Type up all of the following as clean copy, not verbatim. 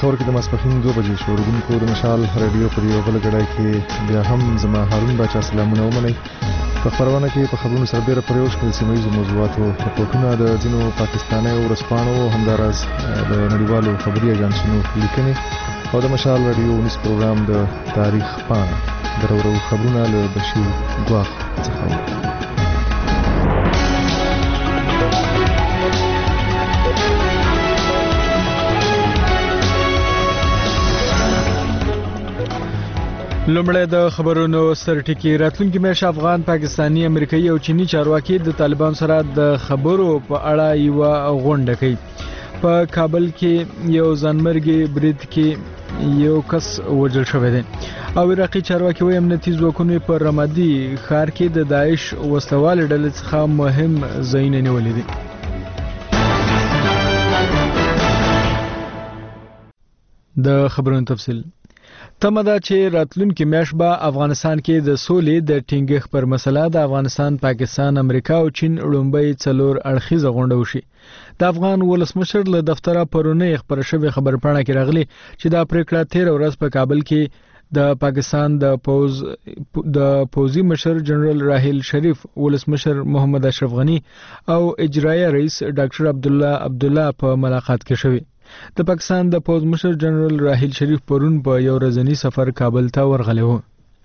خبر کې د ماسپښین 2 بجې شو ورغونکو د مشال رادیو پر یو بل غړای کې بیا هم زما هارون باچا سلامونه ومنئ. په خبرونه کې په خبرونو سره ډېر پر یو شمېر سیمه ییزو موضوعاتو رپورټونه د ځینو پاکستاني ورځپاڼو همداراز د نړیوالو خبري اژانسونو لیکنې او د مشال رادیو ونیس پروګرام د تاریخ پاڼه درورو خبرونه له بشیر ګواخ څخه. لومړی د خبرونو سرټکی. راتلونکي میاشت افغان، پاکستانی، امریکایي او چینی چارواکي د طالبان سره د خبرو په اړه یو غونډه کوي. په کابل کې یو ځانمرګي برید کې یو کس وژل شوی دی او عراقي چارواکي وايي امنیتي ځواکونو په رمادي ښار کې د داعش وسلوال ډلې څخه مهم ځایونه نیولي دي. د خبرونو تفصیل. تمه ده چې راتلونکي میاشت به افغانستان کې د سولې د ټینګښت پر مسله د افغانستان، پاکستان، امریکا او چین لومړی 4 اړخیزه غونډه وشي. د افغان ولسمشر له دفتره پرونی خبر شوی خبرپاڼه کې راغلی چې دا پریکړه 13 ورځ په کابل کې د پاکستان د پوزي مشر جنرال راحیل شریف، ولسمشر محمد اشرف غنی او اجرایه رئیس ډاکټر عبدالله په ملاقات کې شوی. د پاکستان د پوز مشر جنرال راحیل شریف پرون په یو ورځنی سفر کابل ته ورغلی و.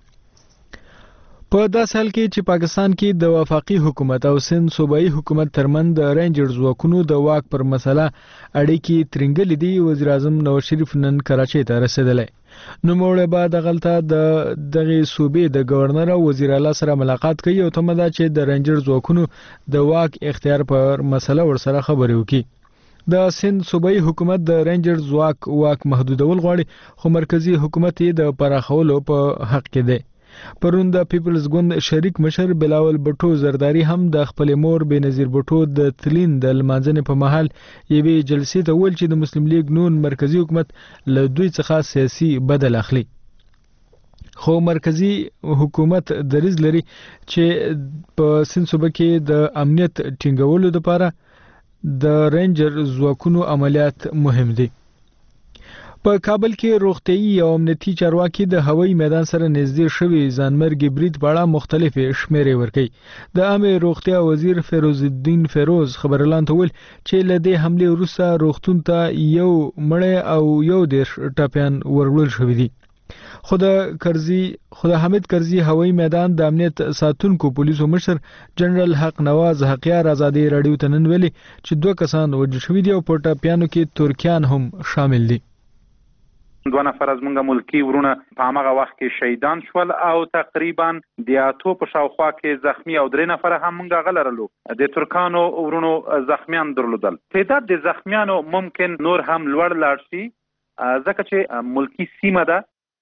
په داسې حال کې چې پاکستان کې د وفاقي حکومت او سند صوبایي حکومت ترمن د رینجر ځواکونو د واک پر مسله اړیکې ترنګلې دي، وزیر اعظم نواز شریف نن کراچۍ ته رسیدلی. نوموړی به دغلته دغه صوبې د گورنر او وزیر اعلی سره ملاقات کوي او تمه ده چې د رینجر ځواکونو د واک اختیار پر مسله ورسره خبرې وکړي. د سند صوبایي حکومت د رینجر واک محدودول غواړي خو مرکزی حکومت یې د پراخولو په حق کې دی. پرون د پیپلز ګوند شریک مشر بلاول بټو زرداری هم د خپل مور بنظیر بټو د تلین د لمانځنې په محل یوې جلسې ته ویل چې د مسلم لیگ نون مرکزی حکومت له دوی څخه سیاسي بدل اخلي. خو مرکزی حکومت دریځ لري چې په سند صوبه کې د امنیت ټینګولو لپاره د رینجر ځواکونو عملیات مهم دي. په کابل کې روغتيایي او امنیتي چارواکي د هوایي میدان سره نږدې شوی ځانمرګي برید په اړه مختلفې شمیرې ورکړي. د عامه روغتیا وزیر فیروز الدین فیروز خبرلان ته ویل چې له دې حمله وروسته روغتون ته یو مړی او یو دیش ټاپیان ورغول شوی دي. خود حامد کرزي هوایي میدان د امنیت ساتونکو پولیسو مشر جنرال حق نواز حقیار آزادي رادیو ته نن ویلي چې 2 کسان وژل شوي دي او په ټاپیانو کې ترکیان هم شامل دي. 2 نفر از مونږه ملکی ورونه په هغه وخت کې شهیدان شول او تقریبا د 8 په شاوخوا کې زخمی او 3 نفر هم مونږه غلرلو. د ترکانو ورونو زخمیان درلودل. تعداد د زخمیانو ممکن نور هم لوړ لاړ شي ځکه چې ملکی سیمه ده.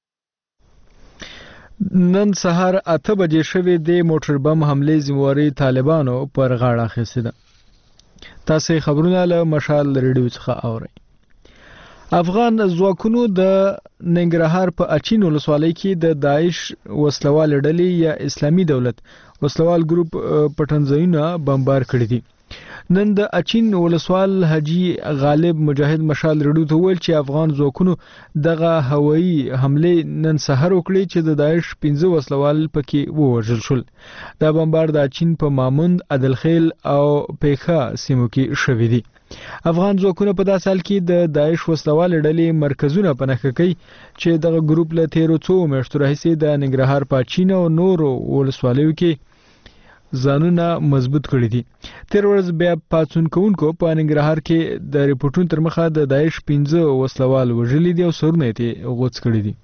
نن سهار 8 بجې شوې د موټر بم حمله ذمہواری طالبانو پر غاړه اخیستې ده. تاسو خبرونه له مشال ریډیو څخه اورئ. افغان ځواکونو د ننګرهار په اچین ولسوالۍ کې د داعش وسلوال ډلې یا اسلامي دولت وسلوال ګروپ پټنځایونه بمبار کړي دي. نن د اچین ولسوال حاجی غالب مجاهد مشال ریډیو ته ویل چې افغان ځواکونو دغه هوایي حمله نن سحر وکړي چې د داعش 15 وسلوال پکې ووژل شول. دا بمبار د اچین په ماموند، عدلخیل او پیخا سیمو کې شوې دي. افغان ځواکونه په داسې حال کې د داعش وسلوال ډلې مرکزونه په نښه کوي چې دغه ګروپ له 13 میاشتو راهیسې د ننګرهار په اچین او نورو ولسوالیو کې ځانونه مضبوط کړی دي. 13 ورځ بیا پاتون کوونکو په ننګرهار کې د ریپورتونو تر مخه د داعش 15 وسلوال وژلي دي او سرونه یې غوڅ کړی دي.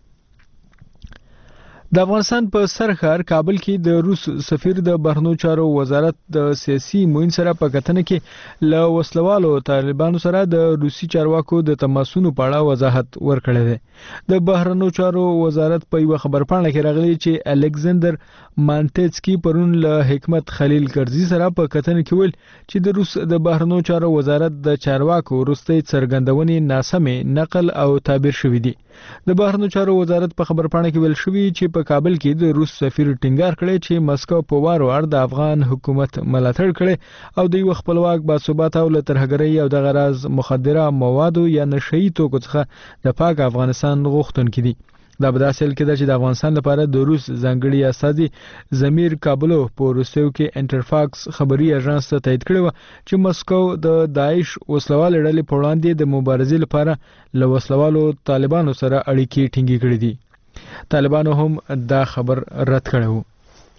د افغانستان په سرخار کابل کې د روس سفیر د بهرنیو چارو وزارت د سیاسي موین سره په کتنه کې له وسلوالو طالبانو سره د روسي چارواکو د تماسونو په اړه وضاحت ورکړی دی. د بهرنیو چارو وزارت په یو خبرپاڼه کې راغلی چې الکساندر مانټسکی پرون له حکمت خلیل کرزي سره په کتنه کې ویل چې د روس د بهرنیو چارو وزارت د چارواکو وروستۍ څرګندونې ناسمې نقل او تعبیر شوې دي. د بهرنیو چارو وزارت په خبرپاڼه کې ویل شوی چې په په کابل کې د روس سفیر ټینګار کړی چې مسکو په وار وار د افغان حکومت ملاتړ کړي او د یو خپلواک باثباته او له ترهګرۍ او د غراز مخدره موادو یا نشئی توکو څخه د پاک افغانستان غوښتونکي دي. دا به داسې کې ده چې د افغانستان لپاره د روس ځانګړي استازي زمیر کابلوف په روسیو کې انټرفاکس خبري اژانس ته تایید کړی و چې مسکو د داعش وسلوال ډلې په وړاندې د مبارزې لپاره له وسلوالو طالبانو سره اړیکې ټینګې کړې دي. طالبانو هم دا خبر رد کړی و.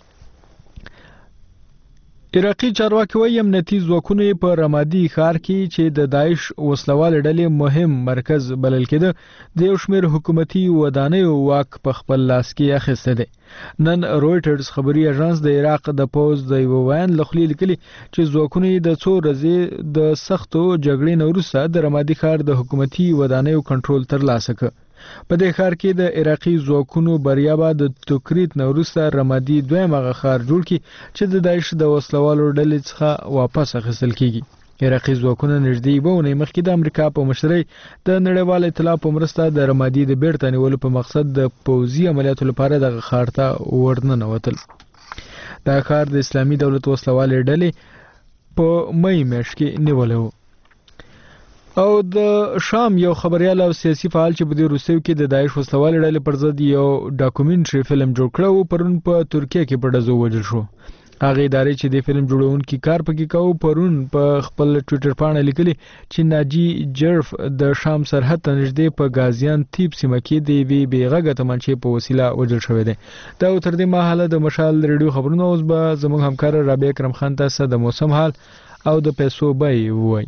عراقي چارواکي وايي امنیتي ځواکونه په رمادي ښار کې چې د داعش وسلوال ډلې مهم مرکز بلل کېده د یو شمېر حکومتي ودانیو واک په خپل لاس کې اخیسته دي. نن رويټرز خبري اژانس د عراق د پوز د یو وین لخوا لیکلي چې ځواکونه د څو ورځې د سختو جګړې نه وروسته د رمادي ښار د حکومتي ودانیو کنټرول ترلاسه کړ. په دې ښار کې د عراقي ځواکونو بریا به د توکریت نه وروسته رمادي دویم هغه ښار جوړ کړي چې د داعش د وسلوالو ډلې څخه واپس اخیستل کیږي. عراقي ځواکونه نږدې بونه مخکې د امریکا په مشرۍ د نړیوال ائتلاف په مرسته د رمادي د بیرته نیولو په مقصد د پوځي عملیاتو لپاره د ښار ته ورننوتل. دا ښار د اسلامي دولت وسلوال ډلې په مې میاشت کې نیولو. او د شام یو خبريال او سیاسي فعال چې په دې روسیو کې د داعش وسلوال ډلې پر ضد یو ډاکومنټري فلم جوړ کړو پرون په ترکیه کې په ډزو وژل شو. هغه ادارې چې د فلم جوړونکي کار پکې کاوه پرون په خپل ټوئیټر باندې لیکلي چې ناجی جرف د شام سرحد ته نږدې په غازیان تیپ سیمه کې د وی بیغه تمانچې په وسیله وژل شوی دی. دا تر دې مهاله د مشال رادیو خبرونه اوس به زموږ همکار رابعه کرم خان تاسو د موسم حال او د پیسو بای وای.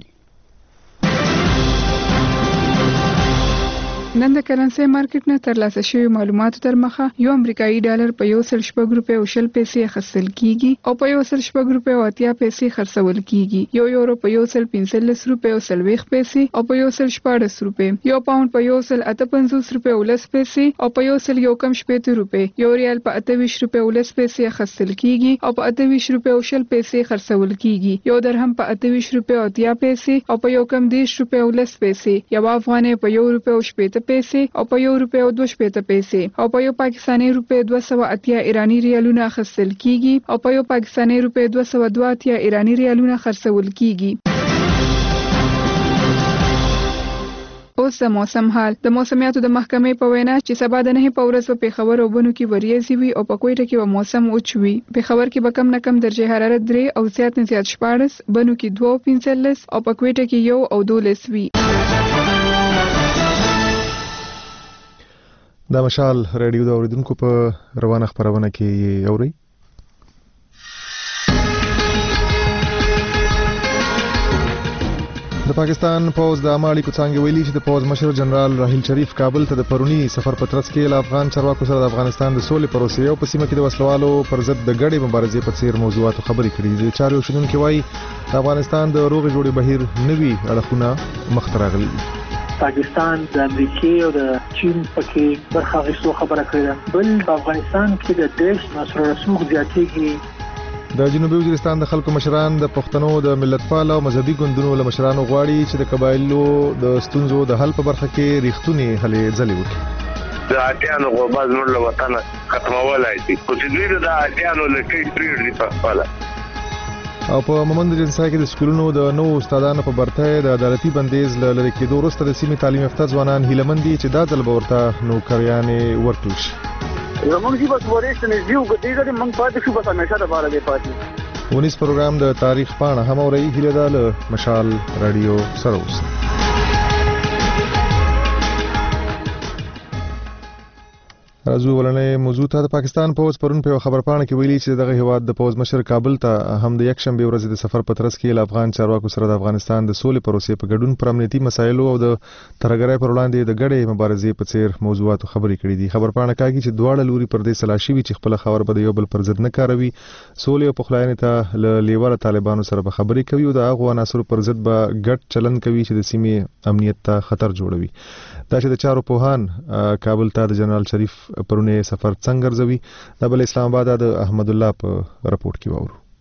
نن د کرنسي مارکیټ نه ترلاسه شوی معلوماتو تر مخه یو امریکایي ډالر په 1.4 روپیه اخیستل کیږي او په 1.4 روپیه 80 پیسې خرڅول کیږي. یو یورو په 1.45 روپیه او 30 پیسې او په 1.14 روپیه. یو پاوند په 1.58 روپیه او 10 پیسې او په 1.1 روپیه. یو ریال په 28 روپیه او 10 پیسې اخیستل کیږي او په 28 روپیه او 10 پیسې خرڅول کیږي. یو درهم په 28 روپیه او 80 پیسې او په 1.10 روپیه او 10 پیسې. یو افغانۍ په 1 روپیه او 80 پیسې او په 1 روپیه او 2 پیسې او په یو پاکستاني روپیه 280 ایرانی ریالونه اخیستل کیږي او په یو پاکستاني روپیه 282 ایرانی ریالونه خرڅول کیږي. اوس د موسم حال. د موسمیاتو د محکمې په وینا چې سبا د 9 په ورځ په پیښور او بنو کې وریځي وي او په کوټه کې به موسم وچ وي. پیښور کې به کم نه کم درجه حرارت 3 او زیات نه زیات 14، بنو کې 2 او 15 او په کوټه کې 1 او 12 وي. دا مشال رادیو د اوریدونکو په روانه خبرونه کې اوري. د پاکستان پوز د عامه اړیکو څنګه ویلي چې د پوز مشر جنرال راحیل شریف کابل ته د پرونی سفر په ترڅ کې له افغان چارواکو سره د افغانستان د سولې پروسې او په سیمه کې د وسلوالو پر ضد د ګډې مبارزې په څیر موضوعاتو خبرې کړې دي. چارو شنونکي وایي د افغانستان د روغې جوړې بهیر نوي اړخونه مخ ته راغلي دي. پاکستان د امریکای او د چین پکې برخه غوښتو خبره کړې. بل په افغانستان کې د دیش نصر رسوخ زیاتېږي. د جنوبي وزیرستان د خلکو مشران د پښتنو د ملتپال او مذهبي ګوندونو له مشرانو غواړي چې د قبایلو د ستونزو د حل په برخه کې ریښتونی هلې ځلې وکړي. د اټیانو غوباز موږ له وطن ختمولای شي. خو چې دوی د اټیانو لکې پریږدي په خپل او په مومند جنسا کې د سکولونو د نو استادانو په برته د عدالتي بندیز لری کېدو وروسته د سیمې تعلیم یافته ځوانان هیلمن دي چې دا ځل به ورته نوکریانې ورکړل شي. زمونږ چې بس ورېست نه دیو ګټې د موږ پاتې شو بس همیشه د بار دی پاتې. ونیس پروګرام د تاریخ پاڼه هم اوري. هیله ده له مشال رادیو سره اوسئ. راځو ولنې موضوع ته. د پاکستان پوز پرون په خبر پاڼه کې ویلي چې دغه هیواد د پوز مشر کابل ته هم د یک شنبه ورځ د سفر په ترڅ کې له افغان چارواکو سره د افغانستان د سولې پروسې په ګډون پر امنیتي مسایلو او د ترهګرۍ پر وړاندې د ګډې مبارزې په څیر موضوعاتو خبرې کړې دي. خبر پاڼه کوي چې دواړه لوري پر دې سلا شوي چې خپل خبر به یو بل پر ضد نه کاروي. سولې او پخلاینې ته له لیوال طالبانو سره به خبرې کوي او د هغو عناصرو پر ضد به ګډ چلند کوي چې د سیمې امنیت ته خطر جوړوي. دا چې د چارو پوهان کابل ته د جنرال شریف پرونه سفر څنګه ګرځوي د بل اسلام آباد د احمد الله په راپورټ کې وورو.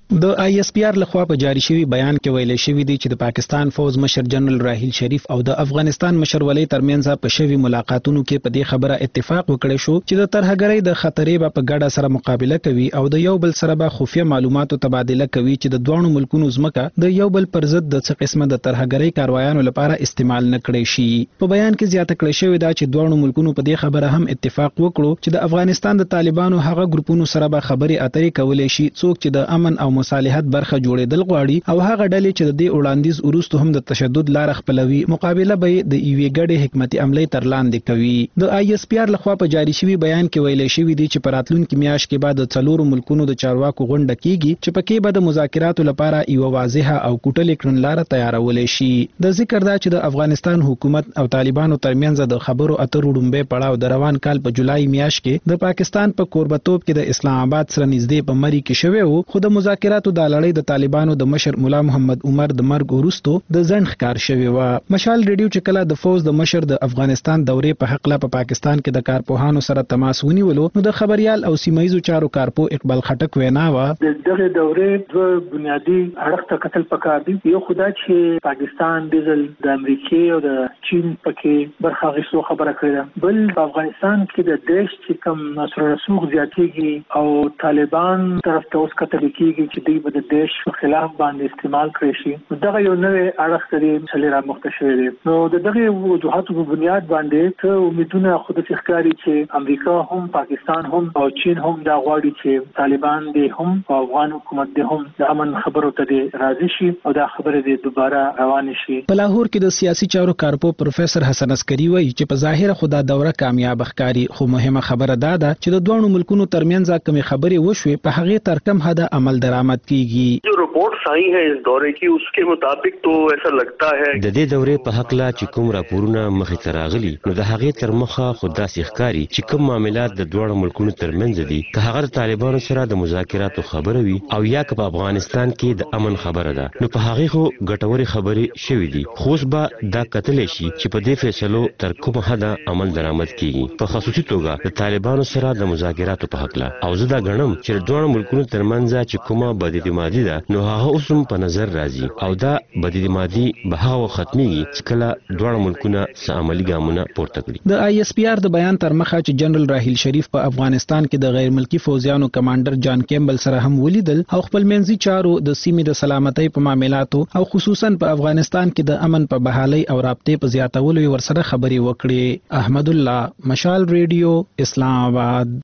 د آی اس پی آر لخوا په جاری شوی بیان کې ویل شوی دی چې د پاکستان فوز مشر جنرال راحیل شریف او د افغانستان مشر ولی ترمنځ په شوی ملاقاتونو کې په دې خبره اتفاق وکړی شو چې د ترهګرۍ د خطرې په ګډه سره مقابله کوي او د یو بل سره به خفیه معلوماتو تبادله کوي چې د دوه ملکونو ځمکه د یو بل پر ضد د څه قسمه د ترهګرۍ کاروایانو لپاره استعمال نه کړي شي. په بیان کې زیاته کړی شوی دا چې دوه ملکونو په دې خبره هم اتفاق وکړو چې د افغانستان د طالبانو هغه ګروپونو سره به خبرې اترې کولې شي څوک چې د امن او مصالحت برخه جوړېدل غواړي او هغه ډلې چې د دې وړاندیز وروسته هم د تشدد لار خپلوي مقابله به د ایوې ګډې حکمت عملی تر لاندې کوي. د آی اس پی آر لخوا په جاری شوی بیان کې ویل شوی دی چې په راتلونکي میاشت کې بعد د څلورو ملکونو د چارواکو غونډه کیږي چې پکې به د مذاکراتو لپاره یو واضحه او کوټلې کړنلاره تیارول شي. د ذکر دا چې د افغانستان حکومت او طالبانو ترمنځ د خبرو اترو ډومبه پړاو د روان کال په جولای میاشت کې د پاکستان په کوربتوب کې د اسلام آباد سره نږدې په مری کې شوی وو خو د مذاکراتو د لړۍ د طالبانو د مشر مولا محمد عمر د مرګ وروسته د ځنډ ښکار شوی و. مشال ریډیو چې کله د فوز د مشر د افغانستان دورې په حق لا په پاکستان کې د کارپوهانو سره تماس ونیولو نو د خبريال او سیمایزو چارو کارپو اقبال خټک وینا و د دغه دورې دوه بنیادی اړخ ته قتل پکار دي. یو خدای چې پاکستان د امریکای او د چین پکې برخه غوښتو خبره کړې، بل په افغانستان کې د دیش چې کوم نصر رسوخ زیاتېږي او طالبان طرف ته اوس کتل کېږي چې دوی به د دیش په خلاف باندې استعمال کړی شي. دغه یو نوې اړخ لري چې را مخته شوی دی. نو د دغه وجوهاتو په بنیاد باندې ته امیدونه خود ښکاري چې امریکا هم پاکستان هم او چین هم دا غواړي چې طالبان دې هم او افغان حکومت دې هم د امن خبرو ته راضي شي او دا خبره دې دوباره روان شي. په لاهور کې د سیاسي چارو کارپو پروفیسور حسن عسکری وایي چې په ظاهر خدا دوره کامیاب ښکاري خو مهمه خبره دا ده چې د دوه ملکونو ترمنځ کومې خبرې وشوي په هغه تر کم حد عمل درآمد کیږي. जो रिपोर्ट्स आई हैं इस दौरे की उसके मुताबिक तो ऐसा लगता है د دې دورې په حق لا چې کوم راپورونه مخې ته راغلي نو د هغې تر مخه خدا ښکاري چې کوم معاملات د دوه ملکونو ترمنځ دي که هغه طالبانو سره د مذاکراتو خبره وي او یا که په افغانستان کې د امن خبره ده نو په هغه خو ګټوري خبرې شوي دي خو اوس به دا کتلې شي چې په دې فیصلو تر کومه حد عمل درآمد کیږي. په خصوصي توګه د طالبانو سره د مذاکراتو په حق لا او زه دا ګڼم چې د دوه ملکونو ترمنځ چې کومه بداعتمادي ده نو هغه اوس په نظر راځي او دا بداعتمادي به هغه ختميږي چې کله دوه ملکونه سره عملی ګامونه پورته کړي. د آی اس پی آر د بیان تر مخه چې جنرال راحیل شریف په افغانستان کې د غیر ملکی فوجیانو کمانډر جان کیمبل سره هم ولیدل او خپل منځي چارو د سیمې د سلامتۍ په معاملاتو او خصوصا په افغانستان کې د امن په بحالۍ او رابطې په زیاتولو ورسره خبرې وکړې. احمد الله، مشال ریډیو، اسلام آباد.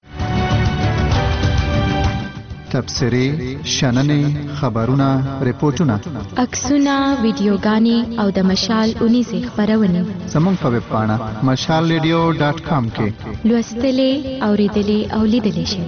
تبصرې، شننې، خبرونه، ریپورتونه، عکسونه، ویډیوګانې او د مشال اونیزې خبرونه زموږ په ویب پاڼه mashalradio.com کې لوستلې، اوریدلې او لیدلې شئ.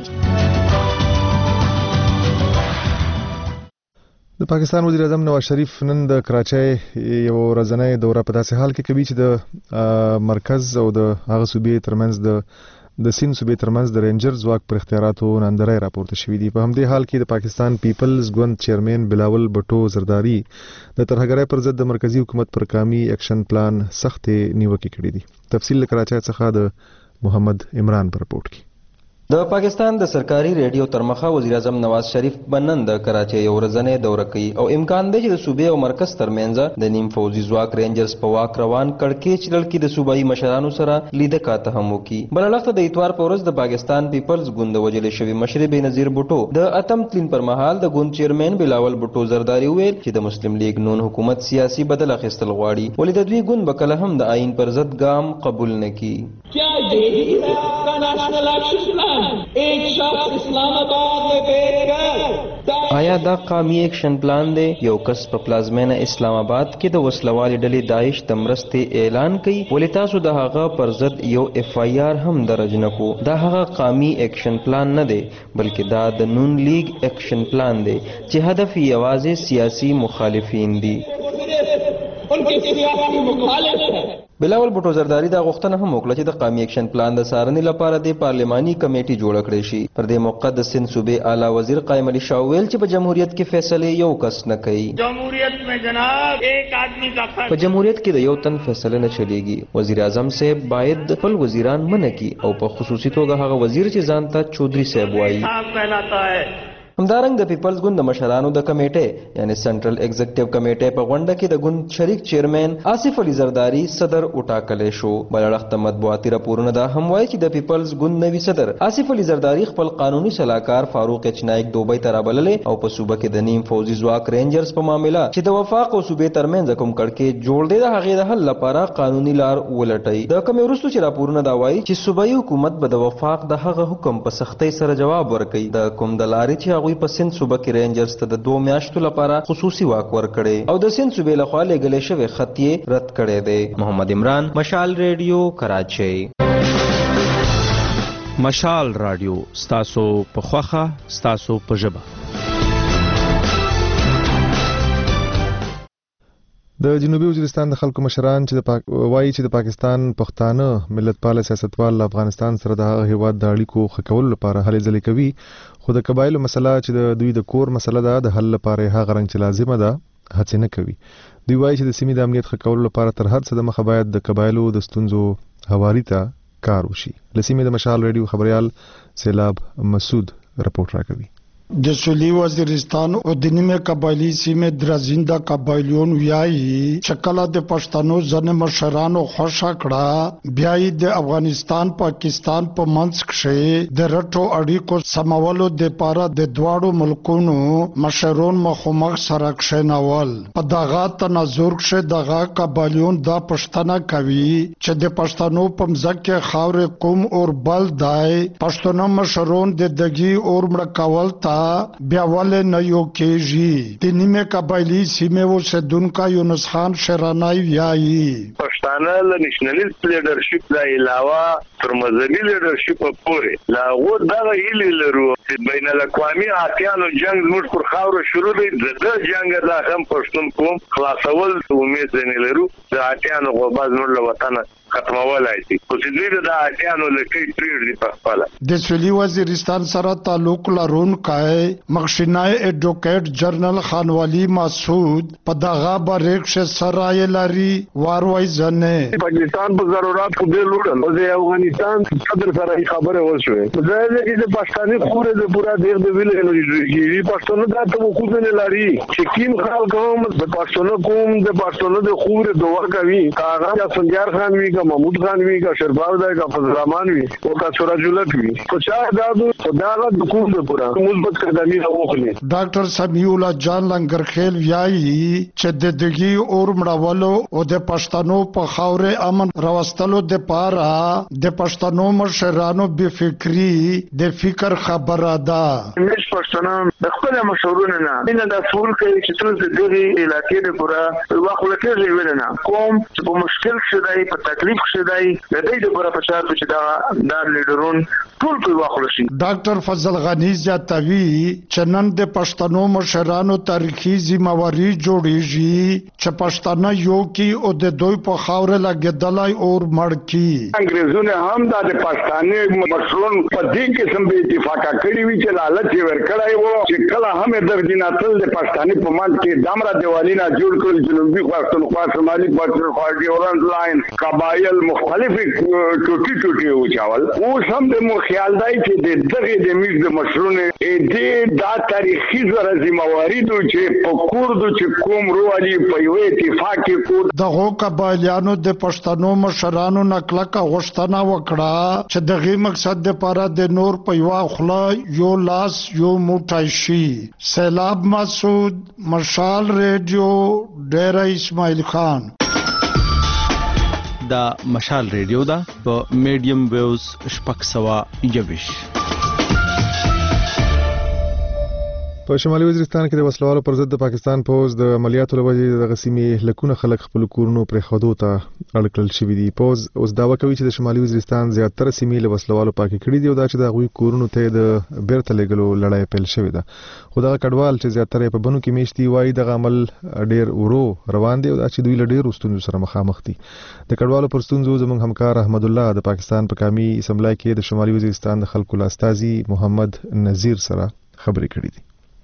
د پاکستان وزیر اعظم نواز شریف نن د کراچۍ یو ورځنۍ دوره په داسې حال کې کوي چې د مرکز او د هغه صوبې ترمنځ د سین صوبې ترمنځ د رینجر ځواک پر اختیاراتو نندرې راپورته شوې دي. په همدې حال کې د پاکستان پیپلز ګوند چیرمن بلاول بټو زرداری د ترهګرۍ پر ضد د مرکزی حکومت پر قومي اکشن پلان سخت نیوکې کړې دي. تفصیل کراچۍ څخه د محمد عمران پر رپورټ کې. د پاکستان د سرکاري ریډیو ترمخه وزیر اعظم نواز شریف بنن د کراچۍ یو ورځنۍ دوره کوي او امکان دی چې د صوبې او مرکز ترمنځ د نیم فوجي ځواک رینجرز په واک روان کړکېچ لړ کې د صوبایي مشرانو سره لیده کاته هم وکړي. بل اړخ ته د اتوار په ورځ د پاکستان پیپلز ګوند وجلې شوی مشر بېنظیر بوټو د اتم تلین پر مهال د ګوند چیرمن بلاول بوټو زرداری ویل چې د مسلم لیگ نون حکومت سیاسي بدل اخیستل غواړي ولې د دوی ګوند به کله هم د آئین پر ضد ګام قبول نه کړي. क्या यही है आपका नेशनल एक्शन प्लान? एक शख्स इस्लामाबाद में बैठकर आया دا قومي ایکشن پلان دی یو کس په پلازمینه اسلام آباد کې د وسلوالې ډلې داعش د مرستې اعلان کوي ولې تاسو د هغه پر ضد یو اف آی آر هم درج نه کو. دا هغه قومي ایکشن پلان نه دی بلکې دا د نون لیگ ایکشن پلان دی چې هدف یوازې سیاسي مخالفین دي. بلاول بوټو زرداری دا غوښتنه هم وکړه چې د قومي اکشن پلان د څارنې لپاره د پارلماني کمیټې جوړه کړې شي. پر دې موقع د سند صوبې اعلی وزیر قائم علي شاه ویل چې په جمهوریت کې فیصله یو کس نه کوي. جمهوریت میں جناب ایک آدمی کا په جمهوریت کې د یو تن فیصله نه چلیږي. وزیر اعظم صاحب باید خپل وزیران منع کړي او په خصوصي توګه هغه وزیر چې ځان ته چودھری صاحب وایي همدارنګ د پیپلز ګوند د مشرانو د کمیټې یعنی سنټرل ایگزیکټیو کمیټې په غونډه کې د ګوند شریک چیرمن آصف علي زرداری صدر وټاکل شو. بل اړخ مطبوعاتي راپورونه دا هم وایي چې د پیپلز ګوند نوي صدر آصف علي زرداری خپل قانوني صلاحکار فاروق اچ نایک دوبۍ ته رابللې او په صوبه کې د نیم فوزي ځواک رینجرز په معاملې چې د وفاق او صوبې ترمنځ کوم کړکېچ جوړ دی د هغې د حل لپاره قانوني لار ولټوي. د کومې وروسته چې راپورونه دا وایي چې صوبایي حکومت به د وفاق د هغه حکم په سختۍ سره جواب ورکوي. د کوم د لارې چې هغوی په سند صوبه کې رینجرز ته د 2 میاشتو لپاره خصوصي واک ورکړی او د سند صوبې لخوا لېږلی شوی خط یې رد کړی دی. محمد عمران، مشال ریډیو، کراچۍ. مشال رادیو ستاسو په خوخه ستاسو په ژبه. د جنوبي وزیرستان د خلکو مشران چې وایي چې د پاکستان پښتانه ملتپال سیاستوال له افغانستان سره د هغه هیواد د اړیکو ښه کولو لپاره هلې ځلې کوي، خو د قبایلو مسله چې د دوی د کور مسله ده د حل لپاره هغه رنګ چې لازمه ده هڅې نه کوي. دوی وایي چې د سیمې د امنیت ښه کولو لپاره تر هر څه د مخه باید د قبایلو د ستونزو هواري ته کار وشي. له سیمې د مشال ریډیو خبریال سیلاب مسعود رپورټ راکوي. د سویلي وزیرستان او د نیمه قبایلی سیمې درزنده قبایلیون ویایي چې کله د پښتنو ځنې مشرانو خوښه کړه بیا یې د افغانستان پاکستان په منځ کې د رټو اړیکو سمولو دپاره د دواړو ملکونو مشرون مخامخ سره کښېنول. په دغه تناظر کې دغه قبایلیون دا پوښتنه کوي چې د پښتنو په مځکه خاورې کوم اور بل دی، پښتنو مشرون د دګي اور مړه کول ته بیا ولې نه یو کېږي. د نیمه قبایلی سیمې اوسېدونکی یونس خان شیراني وایي پښتانه له نېشنلیست لیډرشپ نه علاوه تر مذهبي لیډرشپ پورې لا و دغه هیلې لرو چې بین الاقوامي اتیانو جنگ زموږ پر خاورو شروع دی. د جنگ دا هم پښتون قوم خلاصول امید نه لرو. د اتیانو غوبه زموږ له وطنه ختمولای شي خو چې دوی د اتیانو لکې پریږدي په خپله. د سویلي وزیرستان سره تعلق لرونکی مخشینای ایډوکیټ جنرال خانوالی مسعود په دغه باره کې سره یې لري واروي ځنې پاکستان په ضرورت خو دې لوړل او د افغانستان صدر سره خبره وشوه دا چې پاکستاني خورې د پورا دیغ د ویل نو چې پښتون دا ته خو نه لري چې کیم خلک هم د پښتون قوم د پښتون د خورې دوه کوي کاغه سنجار خان وی محمود خان وی کا شرباو دا کا فضل رحمان وی او کا سراج الحق وی تو چا دا د کوم د پورا مثبت قدمي راوخلي. ډاکټر سمیع الله جان لنګرخیل وایي چې د دګي اور مړولو او د پښتنو په خاورې امن راوستلو د پاره د پښتنو مشرانو به فکری د فکر خبره ده. مش پښتنو د خپل مشورونه نه د ټول کې چې ټول د دې علاقې د پورا واخله کې ویل نه کوم چې په مشکل شې په تکلیف شدای د دې لپاره په شرط چې دا لیډرون ټول په واخل شي. ډاکټر فضل غنی زیاتوي چې نن د پښتنو مشرانو تاریخي ذمہواری جوړیږي چې پښتانه یو کی او د دوی په خاور لګیدلای اور مړ کی. انګريزونه هم د پښتانه مشرون په دې قسم به اتفاق کړی وی چې لالچ ورکړای وو چې کله هم درجناتل د پښتانه په منځ کې دامره دیوالینا جوړ کړل جنوبي پښتونخوا شمالي پښتونخوا ډیورنډ لاین قبایل مختلف ټوټي وچاول اوس هم د خیال دی چې دغه د میز د مشرونه دې دا تاریخي زره ذمہواری دوی چې په کوردو چې کوم روالي په یو اتفاق کې کور دغه قبایلیانو د پښتنو مشرانو نکلکه غوښتنه وکړه چې دغه مقصد لپاره د نور په یو خلا یو لاس یو موټی شي. سیلاب مسعود، مشال ریډیو، ډیره اسماعیل خان. دا مشال ریډیو دا په میډیم ویوز شپږ سوه یویش. په شمالي وزیرستان کې د وسلوالو پر ضد د پاکستان پوز د عملیاتو له وجې د غسیمې لکونه خلک خپل کورونو پرې خودو ته اړ کړل شوي دي. پوز اوس دعوه کوي چې د شمالي وزیرستان زیاتره سیمې له وسلوالو پاکې کړي دي او دا چې د هغوی کورونو ته د بیرته لېږلو لړۍ پیل شوې ده. خو دغه کډوال چې زیاتره په بنو کې میشت دي وایي دغه عمل ډېر ورو روان دی او دا چې دوی له ډېرو ستونزو سره مخامخ دي. د کډوالو پر ستونزو زموږ همکار احمد الله د پاکستان په قامي اسمبلی کې د شمالي وزیرستان د خلکو له استازي محمد نذیر سره خبرې کړې دي.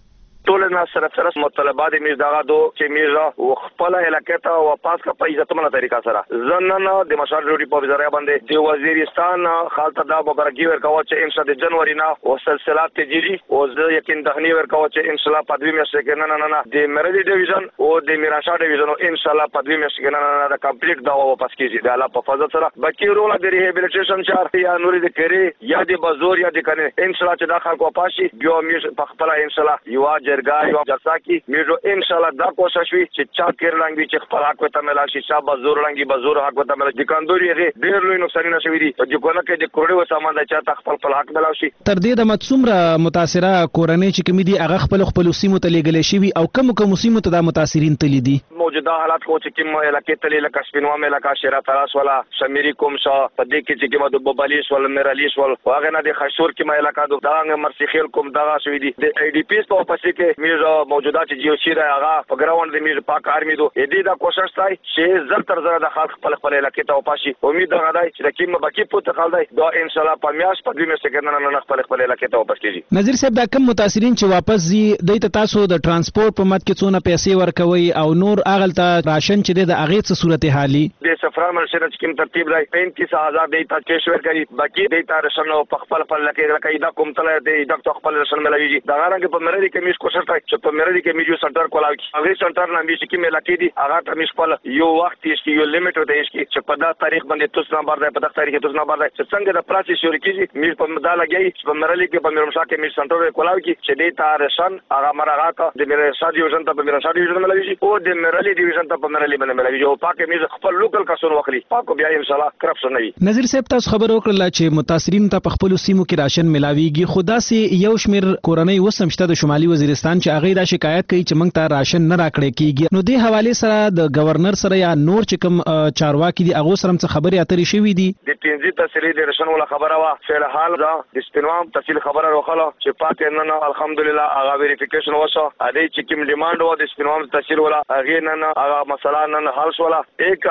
ټول نه سره مطالبات میز دغه دو چې میز او خپل علاقې ته واپس کا په عزتمنه طریقه سره زنن د مشال ډیوټي په وزارت باندې د وزیرستان خالته دا مبارکي ورکوه چې ان شاء الله د جنوري نه او سلسله تجري او زه یقین دهنی ورکوه چې ان شاء الله په 2 میاشتې کې نه د مرادي ډیویژن او د میرانشاه ډیویژن ان شاء الله په 2 میاشتې کې نه د کمپلیټ دا واپس کیږي د الله په فضل سره بکی رول د ریهابلیټیشن چارت یا نورې د کری یا د بازور یا د کنه ان شاء الله چې دا خلکو پاشي بیا میز په خپل ان شاء الله یو جرګه یو جلسه کې میزو ان شاء الله دا کوشش وي چې چا کېر لنګي چې خپل حق ته ملا شي چا بازور لنګي بازور حق ته ملا د کاندوري ډېر لوی نقصان نه شوی دي چې کوله کې د کروڑو سامان د چا خپل حق ملا شي تر دې د متصومره متاثره کورنۍ چې کوم دي هغه خپل سیمو ته لګلې شي او کوم سیمو ته د متاثرین تللی دي موجوده حالات کو چې کوم علاقې تللی لکه سپینوام علاقہ شیرا تراس والا شمیری کوم شا پدې کې چې کوم د بوبالیش ول میرالیش ول هغه نه د خشور کې ما علاقہ د مرسیخیل کوم دغه شوی دي د ای ډی پی په پسې کې میز موجوده چې جیو شي هغه په ګراوند د میز پاک آرمی دو دې دا کوشش تای چې زر تر زر د خلک خپل علاقې ته واپسي امید ده غدای چې کوم بکی پوت خلدای دا ان شاء الله په میاش په 2 میاشتې کې نه خپل علاقې ته واپس کیږي نظیر صاحب دا کم متاثرین چې واپس زی د تاسو د ترانسپورت په مت کې څونه پیسې ورکوي او نور اغلته راشن چې د اغه څه صورت حالي د سفر مرشد چې کوم ترتیب دی 35000 دیتا کیش ورکړي باقي دیتا رسن او خپل لکه دا کوم تل دی د خپل رسن ملوي دا غره په مرادي کې میش کوشش کوي چې په مرادي کې میجو سنټر کولاوي هغه سنټر نه میش کې ملکې دي هغه ته میش خپل یو وخت یې یو لیمټ ودی چې په دا تاریخ باندې تاسو نمبر دی په دا تاریخ تاسو نمبر دی چې څنګه د پروسس شروع کیږي میش په مدا لګي په مرادي کې په میرمشا کې میش سنټر کولاوي چې دیتا رسن هغه مرغه د میرشا ډیویژن ته په میرشا ډیویژن ملوي او د مرادي ډیویژن ته په مرادي باندې ملوي او پاکه میز خپل لوکل کسون وکړي پاکو بیا ان شاء الله کرپشن نه وي نظیر صاحب تاسو خبر وکړه چې متاثرین ته په خپل سیمو کې راشن ملاويږي خدا سي یو شمیر کورنۍ وسمشته د شمالي وزیرستان چې هغه دا شکایت کوي چې موږ ته راشن نه راکړي کیږي نو د حواله سره د گورنر سره یا نور چې کوم چارواکي دي هغه سره څه خبري اترې شوې دي د پنځه تحصیلي د راشن ولا خبره وا فعل حال دا د سپینوام تحصیل خبره وکړه چې پاتې نه الحمدلله هغه ویریفیکیشن وشو ا دې چې کوم ډیماند و د سپینوام تحصیل ولا هغه نه هغه مسله نه حل شولا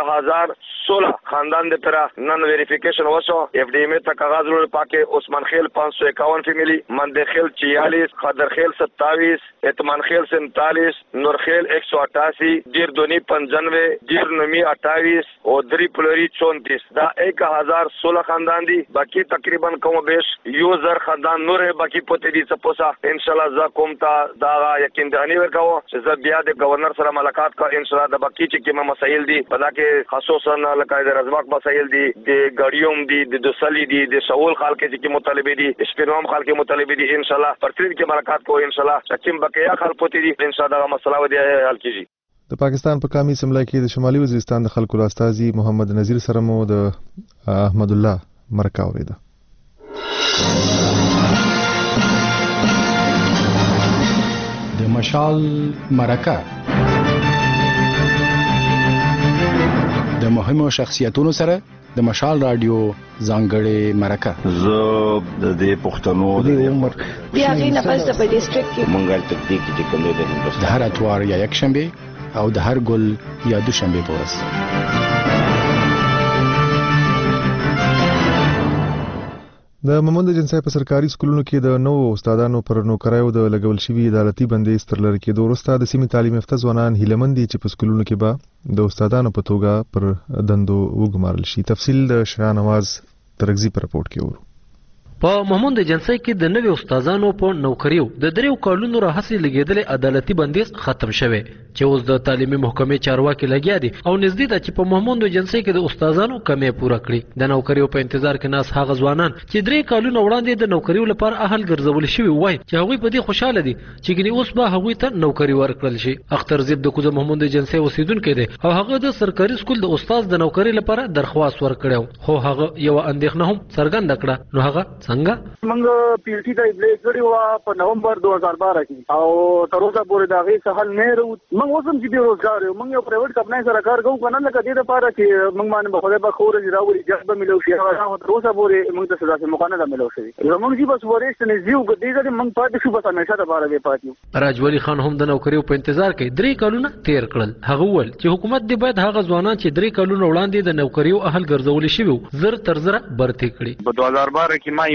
1016 خاندان د تر نن ویریفیکیشن وشو اف ډی ایم ته کاغذ ور پاکه عثمان خیل 551 فیملی مند خیل 46 خضر خیل 27 اطمان خیل 47 نور خیل 188 دیر دونی 95 دیر نومی 28 او دری پلوری 34 دا 1016 خاندان دي باقی تقریبا کوم بیش یوزر خاندان نور باقی پته دي سپوسا ان شاء الله ز کوم تا دا یقین دهنی ورکاو چې ز بیا د گورنر سره ملاقات کا ان شاء الله د باقی چې کوم مسایل دي پدا کې خصوصا لکه د رزماک مسایل دي د غړیوم دي د دوسلی دي د شاول خلک چې مطالبه دي سپینوام خلک مطالبه دي ان شاء الله پرتین کې ملاقات کو ان شاء الله چې بقیا خلک پته دي ان شاء الله مسله ودی حل کیږي د پاکستان په کامي سملای کې د شمالي وزیرستان د خلکو راستازي محمد نذیر سره مو د احمد الله مرکه اوریده د مشال مرکه د مهمو شخصیتونو سره د مشال رادیو ځانګړې مرکه زه د پښتنو د عمر بیا غي نه پس په ډیسټریکټ کې مونږه تکتیک چې کوم د هندوستان د هر اتوار یا یک شنبه او د هر ګل یا دوشنبه په ورځ د ممند جنسي په سرکاري سکولونو کې د نوو استادانو پر نوکریو د لګول شوی عدالتي بندیز تر لري کې د ورسته د سیمې تعلیم یافته ځوانان هیلمن دي چې په سکولونو کې به د استادانو په توګه پر دندو وګمارل شي تفصیل د شاهنواز ترغزي پر رپورت کې ورو په مهمند جنسي کې د نوي استادانو په نوکریو د دریو کالونو راهسي لګیدل عدالتي بندیز ختم شوه چې اوس د تعلیمي محکمې چارواکي لګیا دي او نږدې ده چې په مهمند جنسي کې د استادانو کمې پوره کړي د نوکریو په انتظار کې ناس هغه ځوانان چې درې کالونو وړاندې د نوکریو لپاره اهل ګرځول شوی وای چې هغه په دې خوشاله دي چې ګني اوس به هغه ته نوکری ورکړل شي اختر زیب د کوزه مهمند جنسي اوسیدونکو دی او هغه د سرکاري سکول د استاد د نوکری لپاره درخواست ورکړو خو هغه یو اندېښنه هم څرګنده کړه نو هغه څنګه پی ټی ته اپلای کړی و په نومبر 2012 کې او تر اوسه پورې دا غي څه حل نه وروت موږ اوسم چې بیروزګار یو موږ یو پرایویټ کمپنۍ سره کار کوو کنه لکه دې لپاره چې موږ باندې په خدای په خور راوړي جذب ملو شي او تر اوسه پورې موږ ته سزا مقانه ملو شي زموږ چې بس ورېست نه زیو دې ځکه موږ پاتې شو بس همیشه د بار کې پاتې راجولی خان هم د نوکریو په انتظار کې درې کالونه تیر کړل هغه ول چې حکومت دې باید هغه ځوانان چې درې کالونه وړاندې د نوکریو اهل ګرځول شي زر تر زر برته کړي په 2012 کې ما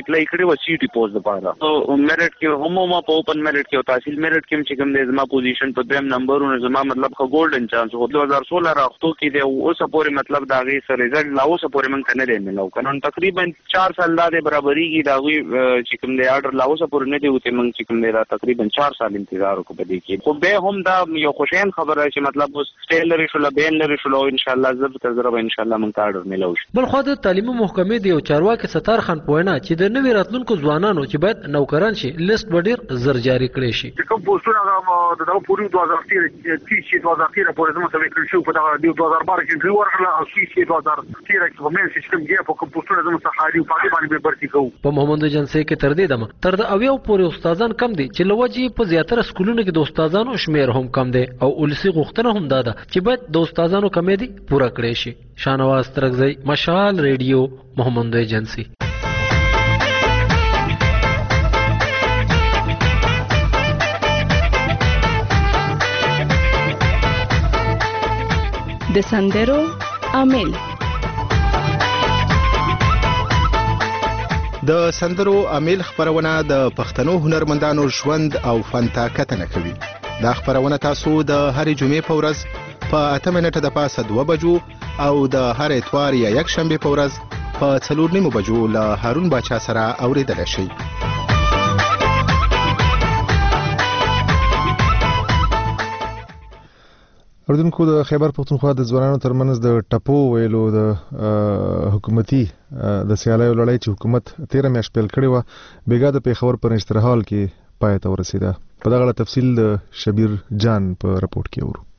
اپلای کړی و سی ټي پوسټ لپاره او میرټ کې هم ما په اوپن میرټ کې او تحصیل میرټ کې چې کوم د زما پوزیشن په دویم نمبرونه زما مطلب خو ګولډن چانس هو 2016 راختو کې دی اوس پورې مطلب دا غي سره رزلټ لا اوس پورې من کنه دی نو کنه تقریبا 4 سال دا برابرۍ دا غي چې کوم دی آرډر لا اوس پورې نه دی وته من چې کوم دی دا تقریبا 4 سال انتظار وکړو په دې کې خو به هم دا یو خوشین خبره چې مطلب اوس سټیلر شو لبین لري شو ان شاء الله زب تر زره ان شاء الله من کارډر ملو شي بل خو د تعلیمي محکمې دی او چارواکي ستار خان پوینا چې د نوې راتلونکو ځوانانو چې باید نوکران شي لیست ډیر زر جاری کړي شي کوم پوسټونه دا پوری 2013 2013 پورې زموږ سره کړی شو په دا 2012 کې دوی ورغله او 2013 کې کومې سیستم کې په کوم پوسټونه زموږ سره حالي په باندې به برتي کوو په محمد جنسي کې تر دې دمه تر د اویو پورې استادان کم دي چې لوجي په زیاتره سکولونو کې د استادانو شمیر هم کم دي او ولسی غوښتنه هم ده چې باید د استادانو کمې دي پوره کړي شي شانواز ترغزی مشال ریډیو محمد جنسي د سندرو عامل د سندرو عامل خبرونه د پښتنو هنرمندانو ژوند او فن ته کتنه کوي. دا خبرونه تاسو د هرې جمعې په ورځ په 8 منټه د پاسه 2 بجو او د هر اتوار یا یک شنبه په ورځ په 4 بجو له هارون باچا سره اوریدل شي. اردوونکو د خیبر پختونخوا د ځوانانو ترمنځ د ټپو ویلو د حکومتي د سیالیو لړۍ چې حکومت 13 میاشت پیل کړې و بیګا د پیښور په نشترحال کې پای ته ورسیده. په دغه تفصیل د شبیر جان په راپورټ کې ورو.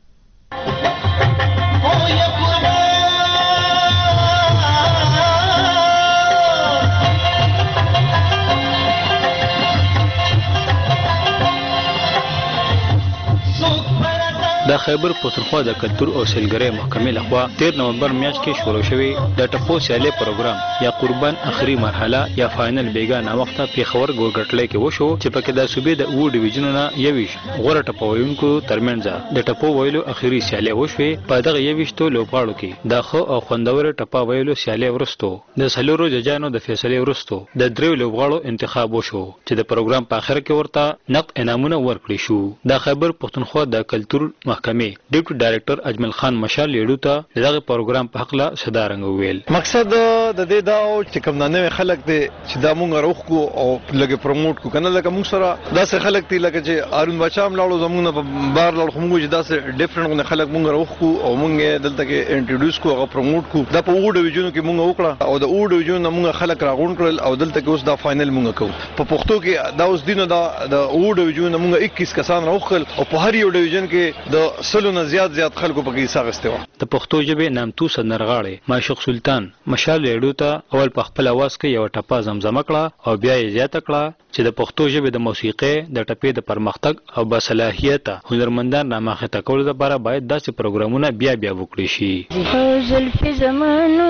د خیبر پختونخوا د کلتور او سیلګرۍ محکمې لخوا 13 نومبر میاشت کې شروع شوی د ټپو سیالي پروګرام یا قربان اخري مرحله یا فائنل بیګا نا وخت پیښور ګورګټلې کې وشو چې پکې د صوبې د وو ډیویژنونو یويش غوړه ټپوونکو ترمنځ د ټپو ویلو اخري سیالي وشوي. په دغه یويشتو لوبغاړو کې د خو او خوندور ټپا ویلو سیالي ورستو د سلورو ججانو د فیصله ورستو د دریو لوبغاړو انتخاب وشو چې د پروګرام په اخر کې ورته نقد انعامونه ورکړي شو. د خیبر پختونخوا د کلتور محکمې ډیپټي ډایریکټر اجمل خان مشال لیډو ته دغه پروګرام په حق لا صدارنګ ویل. مقصد د دې دا او چې کوم نوې خلک دي چې دا مونږ روخ کو او لګي پروموټ کو کنه لکه مونږ سره داسې خلک دي لکه چې هارون بچا هم لاړو زمونږ په بار لاړو مونږ چې داسې ډیفرنٹ خلک مونږ روخ کو او مونږ دلته کې انټروډوس کو او پروموټ کو دا په وډ ډیویژن کې مونږ وکړه او د وډ ډیویژن مونږ خلک راغون کړل او دلته کې اوس دا فائنل مونږ کوو. په پښتو کې دا اوس دینه دا د وډ ډیویژن مونږ 21 کسان راوخل او په هر یو ډیویژن کې د سلو نه زیات خلکو پکې ساغسته و. د پښتو ژبې نامتو سندرغاړي معشوق سلطان مشال لیډو ته اول په خپل आवाज کې یو ټپه زمزمه کړه او بیا یې زیاته کړه چې د پښتو ژبې د موسیقۍ د ټپې د پرمختګ او باصلاحیت هنرمندان رامخته کولو لپاره باید داسې پروګرامونه بیا وکړي شي. زلفي زمانو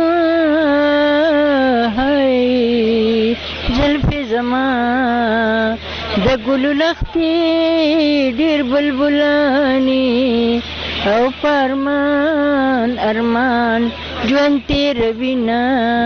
هاي زلفي زمان د ګلو لختي ډېر بلبلاني او فرمان ارمان ژوند تیر وینا.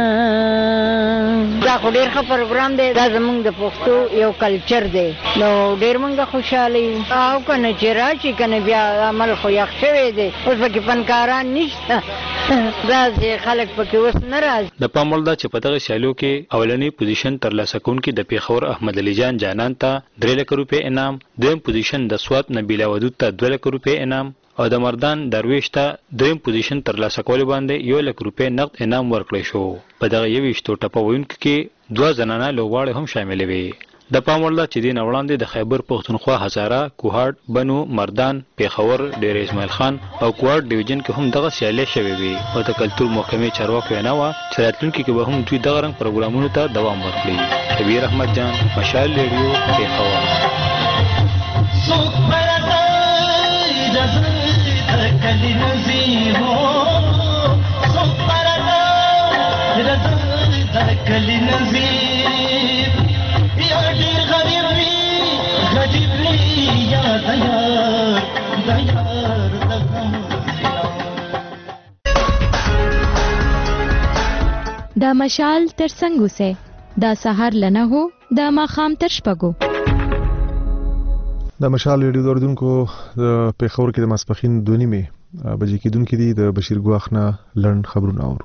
دا خو ډېر ښه پروګرام دی. دا زمونږ د پښتو یو کلچر دی نو ډېر مونږ خوشحاله یو او کنه چې راشي کنه بیا عمل خو یخ شوی دی اوس پکې فنکاران نشته داسې خلک پکې اوس نه راځي. د پام وړ ده چې په دغه سیالیو کې اولنی پوزیشن ترلاسه کوونکي د پیښور احمد علي جان جانان ته 3 لک روپۍ انعام، دویم پوزیشن د سوات نبیله ودود ته 2 لک روپۍ انعام او د مردان درویش ته دریم پوزیشن ترلاسه کول باندې 1 لک روپۍ نقد انعام ورکړی شو. په دغه یويشتو ټپوونکو کې 2 زنانه لوبغاړي هم شامل وي. د پام وړ ده چې دین وړاندې د خیبر پختونخوا هزاره، کوهاټ، بنو، مردان، پیښور، ډیر اسماعیل خان او کوهاټ ډیویژن کې هم دغه سیالي شوې وي او د کلتور محکمې چارواکو وینا وه چې راتلونکي کې به هم دوی دغه رنګ پروګرامونو ته دوام ورکړي. کبیر احمد جان، مشال ریډیو، پیښور. کلی نزی ہو سپردا رضا کلی نزی یا ډیر غریب یا دیار دا مشال تر څنګ اوسه دا سهار لنه هو د ماخام تر شپږو. د مشال ریډیو اوریدونکو د پیښور کې د ماسپخین 2:30 بجې کېدونکې دي. د بشیر ګواخ نه لړن خبرونه اورو.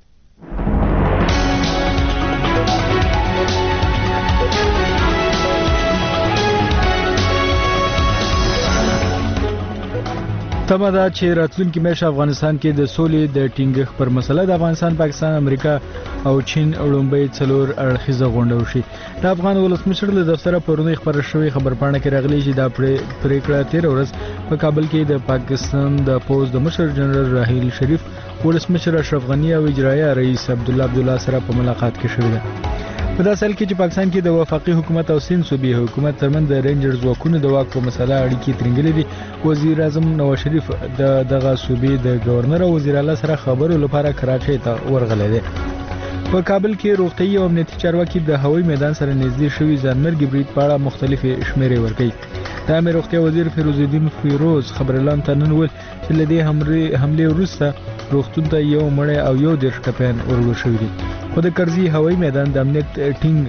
تمه ده چې راتلونکي میاشت افغانستان کې د سولې د ټینګښت پر مسله د افغانستان، پاکستان، امریکا او چین لومړی 4 اړخیزه غونډه وشي. د افغان ولسمشر له دفتره پرونی خبر شوی خبرپاڼه کې راغلی چې دا پریکړه 13 ورځ په کابل کې د پاکستان د پوز د مشر جنرال راحیل شریف، ولسمشر اشرف غنی او اجرایه رئیس عبدالله سره په ملاقات کې شوې ده. په داسې حال کې چې پاکستان کې د وفاقي حکومت او سند صوبې حکومت ترمنځ د رینجر ځواکونو د واک په مسله اړیکې ترنګلې دي. وزیر اعظم نواز شریف دغه صوبې د گورنر او وزیر اعلی سره خبرو لپاره کراچۍ ته ورغلی دی. په کابل کې روغتيي او امنیتي چارواکي د هوایي میدان سره نږدې شوي ځانمرګي برید په اړه مختلفې شمیرې ورکړي. د امیر روغتیا وزیر فیروز الدین فیروز خبرلاند ته نن ویل چې له دې حملې وروسته روغتون ته یو مړی او 11 ټپیان ورغول شوي دي. خو د کرزي هوایي میدان د امنیت ټینګ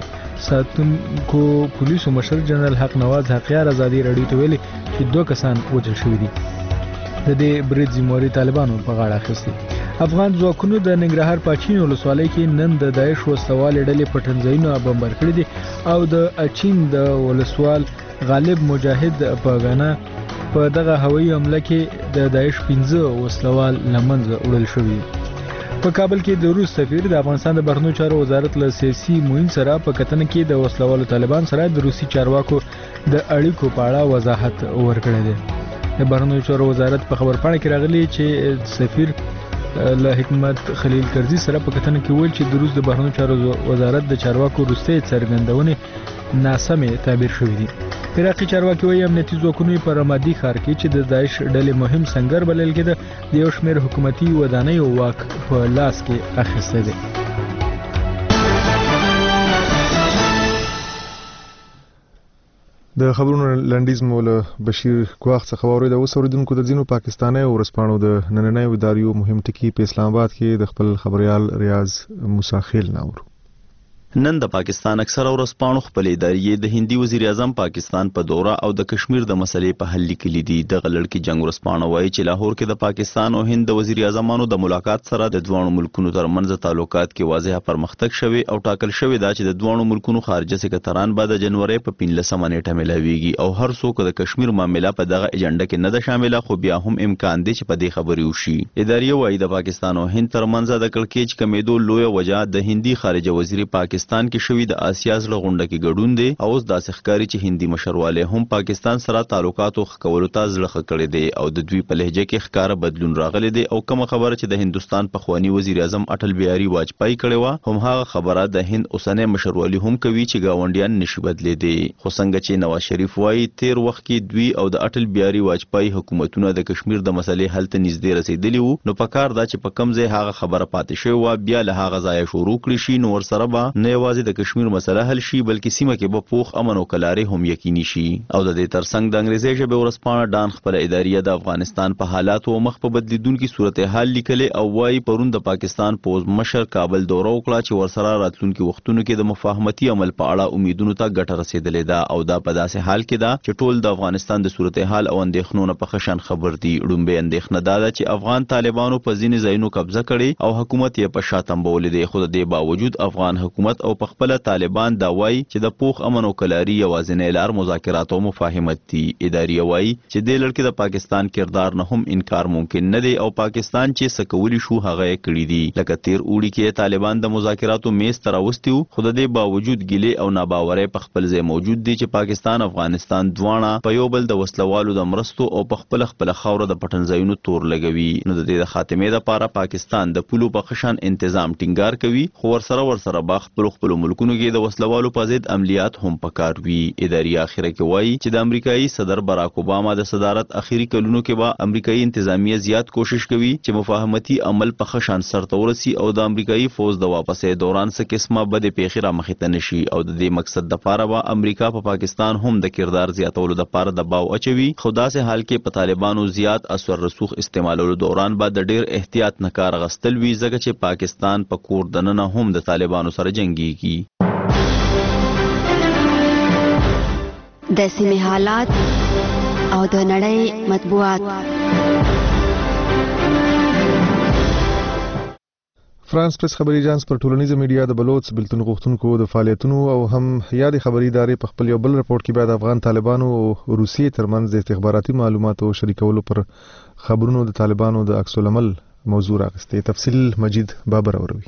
ساتونکو پولیسو مشر جنرال حق نواز حقیار ازادي راډیو ته ویلي چې 2 کسان وژل شوي دي. د دې برید ذمہواري طالبانو په غاړه اخیستې. افغان ځواکونو د ننګرهار پاچین ولسوالۍ کې نن د داعش وسوالې ډلې پټنځایونه بمبار کړي دي او د اچین د ولسوال غالب مجاهد په غانا په دغه هوایي حمله کې د داعش 15 وسلوال لمنځه وړل شوي. په کابل کې د روس سفیر د افغانستان د بهرنیو چارو وزارت له سیاسي معین سره په کتنه کې د وسلوالو طالبان سره د روسي چارواکو د اړیکو په اړه وضاحت ورکړی دی. د بهرنیو چارو وزارت په خبرپاڼه کې راغلی چې سفیر له حکمت خلیل کرزي سره په کتنه کې ویل چې د روس د بهرنیو چارو وزارت د چارواکو وروستۍ څرګندونې ناسمې تعبیر شوې دي. عراقي چارواکي وايي امنیتي ځواکونو په رمادي ښار کې چې د داعش ډلې مهم سنگر بلل کېده د یو شمېر حکومتي ودانیو واک په لاس کې اخیستی دی. د خبرونو لنډیز مو له بشیر ګواخ څخه واورید. اوس اوریدونکو د ځینو پاکستاني ورځپاڼو د نننۍ اداریو مهم ټکي په اسلام آباد کې د خپل خبريال ریاض موسی خیل ناور. نن د پاکستان اکثره ورځپاڼو خپل ادارې د هندي وزیر اعظم پاکستان په دوره او د کشمیر د مسلې په حل لیکلي دي. د غلړکی جنگ ورځپاڼه وایي چې لاهور کې د پاکستان او هند د وزیر اعظمانو د ملاقات سره د دوه ملکونو ترمنځ تعلقات کې واضح پرمختګ شوی او ټاکل شوی دا چې د دوه ملکونو خارجه سکرټران به د جنوري په 15 نیټه ملاويږي او هر څوک د کشمیر معاملې په دغه ایجنډا کې نه ده شامله، خو بیا هم امکان دی چې په دې خبرې وشي. ادارې وایي د پاکستان او هند ترمنځ د کړکېچ کمیدو لوی وجہ د هندي خارجه وزیر پاکستان کې شوی د آسیا زړه غونډه کې ګډون دی او اوس داسې ښکاري چې هندي مشرواله هم پاکستان سره تعلقاتو خکولو ته زړه کړی دی او د دوی په لهجه کې ښکارا بدلون راغلی دی او کومه خبره چې د هندستان پخوانی وزیر اعظم اټل بیهاری واجپای کړی و هم هغه خبره د هند اوسنۍ مشروالی هم کوي چې گاونډیان نشي بدلیدي. خو څنګه چې نواز شریف وایي تیر وخت کې دوی او د اټل بیهاری واجپای حکومتونه د کشمیر د مسلې حل ته نږدې رسیدلی وو، نو پکار دا چې په کم ځای هغه خبره پاتې شوی و بیا له هغه ځای شروع کړی شي، نو ورسره به نه یوازې د کشمیر مسله حل شي بلکې سیمه کې به پوخ امن او کلاري هم یقیني شي. او د دې ترڅنګ د انګریزي ژبه ورځپاڼه ډان خپل ادارې د افغانستان په حالاتو او مخ په بدلیدونکو صورتحال لیکلې او وايي پرون د پاکستان پوز مشر کابل دوره وکړه چې ورسره راتلونکو وختونو کې د مفاهمتي عمل په اړه امیدونو ته ګټه رسیدلې ده او دا په داسې حال کې ده چې ټول د افغانستان د صورتحال او اندېښنو نه په خشن خبر دي. ډومبه اندېښنه ده چې افغان طالبانو په ځینې ځایونو قبضه کړي او حکومت یې په شاتم بولې دی، خو د دې باوجود افغان حکومت او په خپل طالبان دا وایي چې د پوخ امن او کلاري یوازینی لار مذاکرات او مفاهمت دي. ادارې وایي چې د لړکې د پاکستان کردار نه هم انکار ممکن نه دی او پاکستان چې سکولی شو هغه کړی دی. لکه تیر اوړي کې طالبان د مذاکراتو میز ته راوستي وو، خو د دې باوجود ګیلې او ناباورۍ په خپل ځای موجود دي چې پاکستان افغانستان دواړه په یو بل د وسلوالو د مرستو او په خپل خاوره د پټنځایونو تور لګوي. نو د دې د خاتمې لپاره پاکستان د پولو په خشن تنظیم ټینګار کوي، خو ورسره باغ خپل ملکونو کې د وسلوالو په ضد عملیات هم پکار وي. ادارې اخره کې وایي چې د امریکایي صدر باراک اوباما د صدارت اخیری کلونو کې به امریکایي انتظامیه زیات کوشش کوي چې مفاهمتي عمل په خشان سرته ورسي او د امریکایي فوج د واپسې دوران څخه قسمه بده پیښې را مخې ته نشي او د دې مقصد د لپاره به امریکا په پاکستان هم د کردار زیاتولو لپاره دباو اچوي. خو داسې حال کې په طالبانو زیات اثر رسوخ استعمالولو دوران به د ډیر احتیاط نه کار غستل وی ځکه چې پاکستان په کور دننه هم د طالبانو سره جنگيږي. د سیمې حالات او د نړۍ مطبوعات. فرانس پریس خبري ایجانس پر ټولنیزه میډیا د بلوچ بلتون غوښتونکو د فعالیتونو او هم یادې خبري ادارې په خپل یو بل رپورت کې بعد افغان طالبانو او روسیې ترمنځ د استخباراتي معلوماتو شریکولو پر خبرونو د طالبانو د عکس العمل موضوع راغسته. تفصیل مجید بابر اوروي.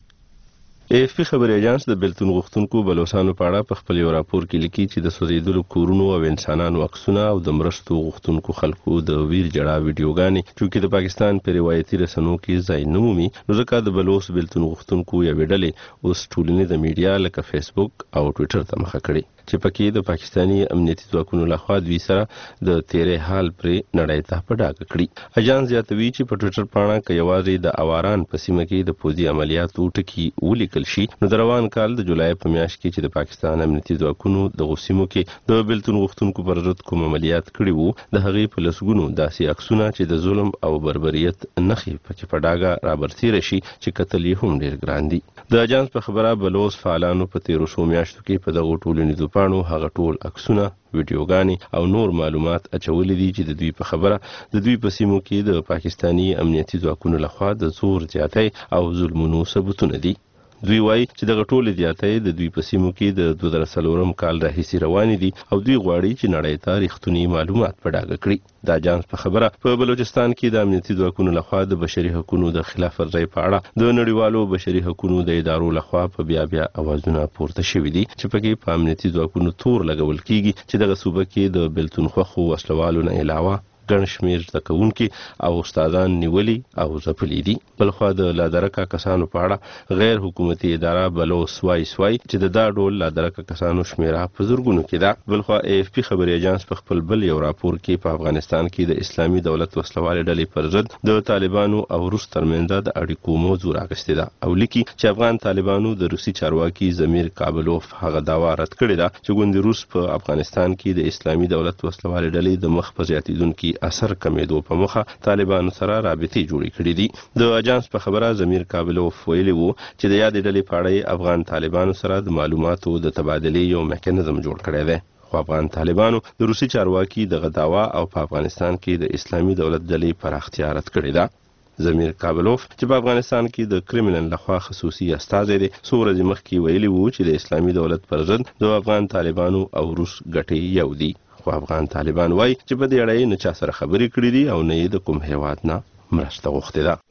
AFP خبري ایجانس د بلتون غوښتونکو بلوچستانو په اړه په خپل یو راپور کې لیکي چې د سوځیدلو کورونو او انسانانو عکسونه او د مرستو غوښتونکو خلکو د ویر جړا ویډیوګانې چې د پاکستان په روایتي رسنیو کې ځای نه مومي، نو ځکه د بلوچ بلتون غوښتونکو یو ډلې اوس ټولنیزه میډیا لکه فیسبوک او ټوئیټر ته مخه کړي چې پکې د پاکستاني امنیتي ځواکونو لخوا دوی سره د تیرې حال پر نړۍ ته په ډاګه کړي. اجانس زیاتوي چې په ټوئیټر باندې کې یوازې د اواران په سیمه کې د پوځي عملیاتو ټکي ولیکل شي، نو د روان کال د جولای په میاشت کې چې د پاکستان امنیتي ځواکونو د غوسیمو کې د بلتون غوښتونکو پر ضد کوم عملیات کړي وو، د هغې په لسګونو داسې عکسونه چې د ظلم او بربریت نښې پکې په ډاګه رابرسیره شي چې کتل یې هم ډیر ګران دي. د اجانس په خبره بلوچ فعالانو په 1300 میاشتو کې په دغه ټولنیزو پاڼو هغه ټول عکسونه، ویډیوګانې او نور معلومات اچولې دي چې د دوی په خبره د دوی په سیمو کې د پاکستاني امنیتي ځواکونو لخوا د زور زیاتۍ او ظلمونو ثبوتونه دي. دوی وایي چې دغه ټول زیاتۍ د دوی په سیمو کې د 2004 کال راهیسې روانې دي او دوی غواړي چې نړۍ ته رښتونی معلومات په ډاګه کړي. د اجانس په خبره په بلوچستان کې د امنیتي ځواکونو لخوا د بشري حقوقو د خلاف ورزۍ په اړه د نړیوالو بشري حقوقو د ادارو لخوا په بیا اوازونه پورته شوي دي چې پکې په امنیتي ځواکونو تور لګول کیږي چې دغه صوبه کې د بلتون خوخو وسلوالو نه علاوه ګڼ شمېر زده کوونکي او استادان نیولي او ځپلي دي. بلخوا د لادرکه کسانو په اړه غیر حکومتي اداره بلوچ وایي چې د دا ډول لادرکه کسانو شمیره په زرګونو کې ده. بلخوا AFP خبري ایجانس په خپل بل یو راپور کې په افغانستان کې د اسلامي دولت وسلوالې ډلې پر ضد د طالبانو او روس ترمنځ د اړیکو موضوع راغستې ده او لیکي چې افغان طالبانو د روسي چارواکي زمیر کابلوف هغه داوا رد کړې ده چې ګوند روس په افغانستان کې د اسلامي دولت وسلوالې ډلې د مخ په زیاتیدونکو اثر کمیدو په مخه طالبانو سره رابطې جوړې کړې دي. د اجانس په خبره زمیر کابلوف ویلي وو چې د یادې ډلې په اړه افغان طالبانو سره د معلوماتو د تبادلې یو میکانیزم جوړ کړی دی، خو افغان طالبانو د روسي چارواکي دغه داوا او په افغانستان کې د اسلامي دولت ډلې پراختیا رد کړې ده. زمیر کابلوف چې په افغانستان کې د کرملن لخوا خصوصي استازی دی، څو ورځې مخکې ویلي وو چې د اسلامي دولت پر ضد د افغان طالبانو او روس ګټې یو دي، خو افغان طالبان وایي چې په دې اړه نه چا سره خبرې کړې دي او نه یې د کوم هیواد نه مرسته غوښتې ده.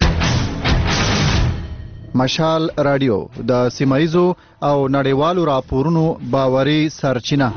مشال رادیو د سیمایزو او نړیوالو راپورونو باوري سرچینه.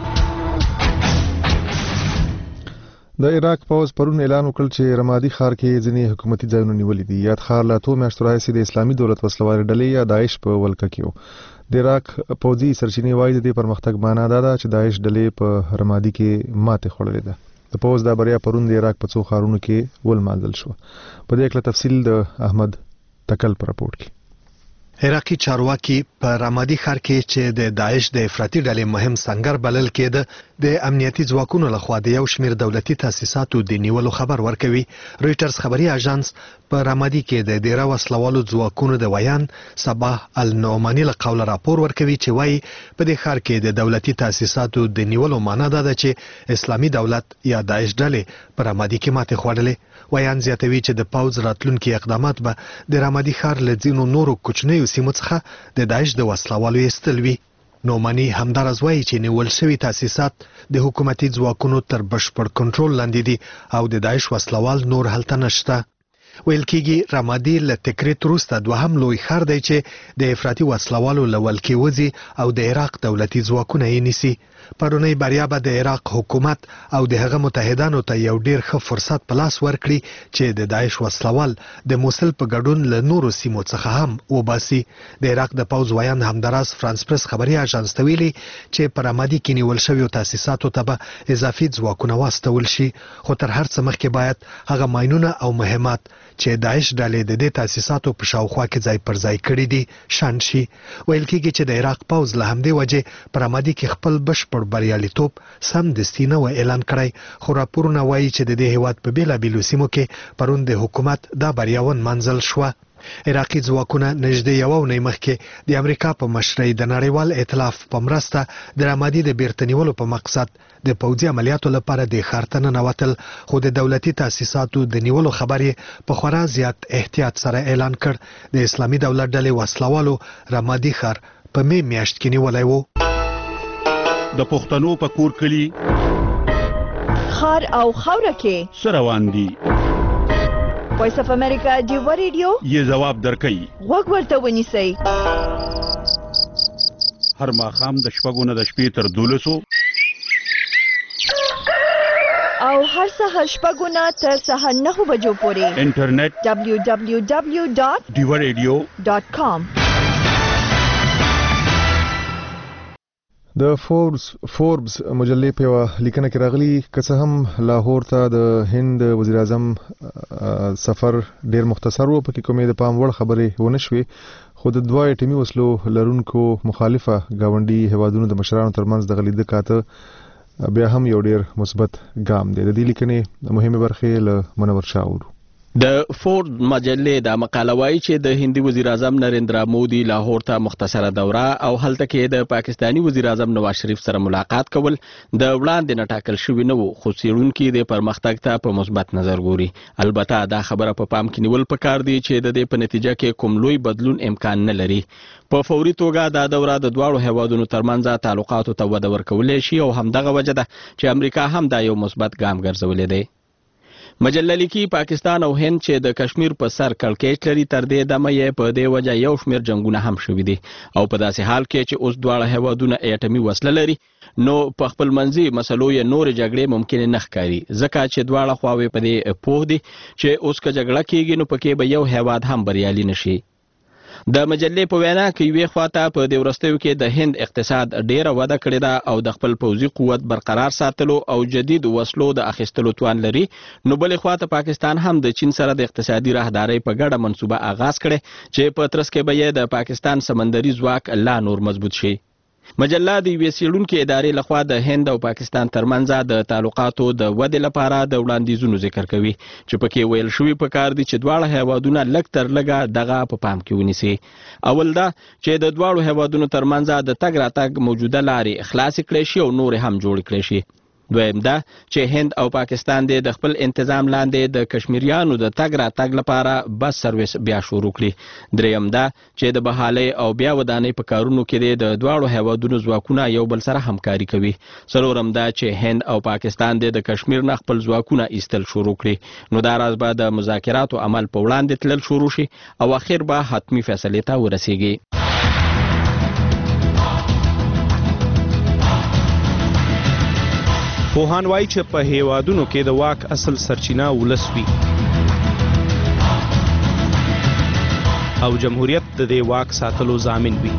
د عراق پوز پرون اعلان وکړ چې رمادي ښار کې ځینې حکومتي ځایونه نیولې دي. یاد ښار له 2 میاشتو راهیسې د اسلامي دولت وسلوالې ډلې یا داعش په ولکه کې و. د عراق پوځي سرچینې وایي د پرمختګ معنا دا ده چې داعش ډلې په رمادي کې ماته خوړلې ده. د پوز دا بریا پرون د عراق په څو ښارونو کې ولمانځل شو. په دې کې تفصیل د احمد تکل پر راپورټ کې. عراقي چارواکي په رمادي ښار کې چې د داعش د افراطي ډلې مهم سنگر بلل کېده د امنیتي ځواکونو لخوا د یو شمېر دولتي تاسیساتو د نیولو خبر ورکوي. رویټرز خبري اژانس په رمادي کې د ډیره وسلوالو ځواکونو د ویان صباح النعماني له قوله راپور ورکوي چې وایي په دې ښار کې د دولتي تاسیساتو د نیولو معنا دا ده چې اسلامي دولت یا داعش ډلې په رمادي کې ماتې خوړلې. ویان زیاتوي چې د پوځ راتلونکي اقدامات به د رمادي ښار له ځینو نورو کوچنیو سیمو څخه د داعش د وسلوالو ایستل وي. نومانی همدارز وایي چې نیول شوي تاسیسات د حکومتي ځواکونو تر بشپړ کنټرول لاندې دي او د داعش وسلوال نور هلته نشته. ویل کېږي رمادي له تکریت وروسته دوهم لوی ښار دی چې د افراطي وسلوالو له ولکې وځي او د عراق دولتي ځواکونه یې نیسي. پرونی بریا به د عراق حکومت او د هغه متحدانو ته یو ډیر ښه فرصت په لاس ورکړي چې د داعش وسلوال د موصل په ګډون له نورو سیمو څخه هم وباسي. د عراق د پوځ ویان همداراز فرانس پریس خبري اژانس ته ویلي چې په رمادي کې نیول شویو تاسیساتو ته به اضافي ځواکونه واستول شي، خو تر هر څه مخکې باید هغه ماینونه او مهمات چې داعش ډلې د دې تاسیساتو په شاوخوا کې ځای پر ځای کړي دي شاند شي. ویل کېږي چې د عراق پوځ له همدې وجې په رمادي کې خپل بشپړ بریالیتوب سمدستي نه و اعلان کړی، خو راپورونه وایي چې د دې هیواد په بیلابیلو سیمو کې پرون د حکومت دا بریا ونمانځل شوه. عراقي ځواکونه نږدې یوه اونۍ مخکې د امریکا په مشرۍ د نړیوال ائتلاف په مرسته د رامادي د بیرته نیولو په مقصد د پوځي عملیاتو لپاره د ښار ته ننوتل، خو د دولتي تاسیساتو د نیولو خبر یې په خورا زیات احتیاط سره اعلان کړ. د اسلامي دولت ډلې وسلوالو رامادي ښار په می میاشت کې نیولی و. د پښتنو په کور کلي خار او خاوره کې څه روان دي؟ وایس اف امریکا ډیو ریډیو یې ځواب درکوي. غوږ ورته ونیسئ. هر ماښام د شپږو نه د شپې تر 12 او هر سهار شپږو نه تر سهار 9 بجو پورې انټرنیټ www.diwaradio.com. د فوربس مجلې په یوه لیکنه کې راغلي که څه هم لاهور ته د هند وزیر اعظم سفر ډیر مختصر و، پکې کومې د پام وړ خبرې ونه شوې، خو د دوه اټومي وسلو لرونکو مخالفه ګاونډي هیوادونو د مشرانو ترمنځ د لیده کاته بیا هم یو ډیر مثبت ګام دی. د دې لیکنې مهمه برخه له منور شاه اورو. د فورد مجلې د مقاله وایي چې د هندي وزیر اعظم نریندرا مودي لاهور ته مختصره دوره او هلته کې د پاکستانی وزیر اعظم نواز شریف سره ملاقات کول د وړاندې نه ټاکل شوی نه و، خو څېړونکي د پرمختګ ته په مثبت نظر ګوري. البته دا خبره په پام کې نیول پکار دی چې د دې په نتیجه کې کوم لوی بدلون امکان نه لري. په فوري توګه دا دوره د دواړو هیوادونو ترمنځ تعلقاتو ته وده ورکولی شي او همدغه وجه ده چې امریکا هم دا یو مثبت ګام ګرځولی دی. مجله لیکي پاکستان او هند چې د کشمیر په سر کړکېچ لري، تر دې دمه یې په دې وجه یو شمېر جنګونه هم شوي دي او په داسې حال کې چې اوس دواړه هیوادونه اټومي وسله لري نو په خپل منځي مسلو یې نورې جګړې ممکن نه ښکاري، ځکه چې دواړه خواوې په دې پوه دي چې اوس که جګړه کېږي نو پکې به یو هیواد هم بریالي نشي. د مجلې په وینا کې یوې خواته په دې وروستیو کې د هند اقتصاد ډیره وده کړې ده او د خپل پوځي قوت برقرار ساتلو او جدید وسلو د اخیستلو توان لري، نو بلې خواته پاکستان هم د چین سره د اقتصادي راهدارۍ په ګډه منصوبه آغاز کړي چې په ترڅ کې به یې د پاکستان سمندري ځواک لا نور مضبوط شي. مجله د یوې څېړونکې ادارې لخوا د هند او پاکستان ترمنځ د تعلقاتو د ودې لپاره د وړاندیزونو ذکر کوي چې پکې ویل شوي پکار دي چې دواړه هیوادونه لږ تر لږه دغه په پام کې ونیسي. اول دا چې د دواړو هیوادونو ترمنځ د تګ راتګ موجوده لارې خلاصې کړې شي او نورې هم جوړې کړې شي. دویم دا چې هند او پاکستان د خپل انتظام لاندې د کشمیریانو د تګ راتګ لپاره بس سرویس بیا شروع کړي. دریم دا چې د بحالۍ او بیا ودانۍ په کارونو کې د دواړو هیوادونو ځواکونه یو بل سره همکاري کوي. څلورم دا چې هند او پاکستان د کشمیر نه خپل ځواکونه ایستل شروع کړي، نو دا راز به د مذاکراتو عمل په وړاندې تلل شروع شي او اخر به حتمی فیصلې ته ورسیږي. پوهان وایي چې په هیوادونو کې د واک اصل سرچینه ولس وي او جمهوریت د دې واک ساتلو ضامن وي.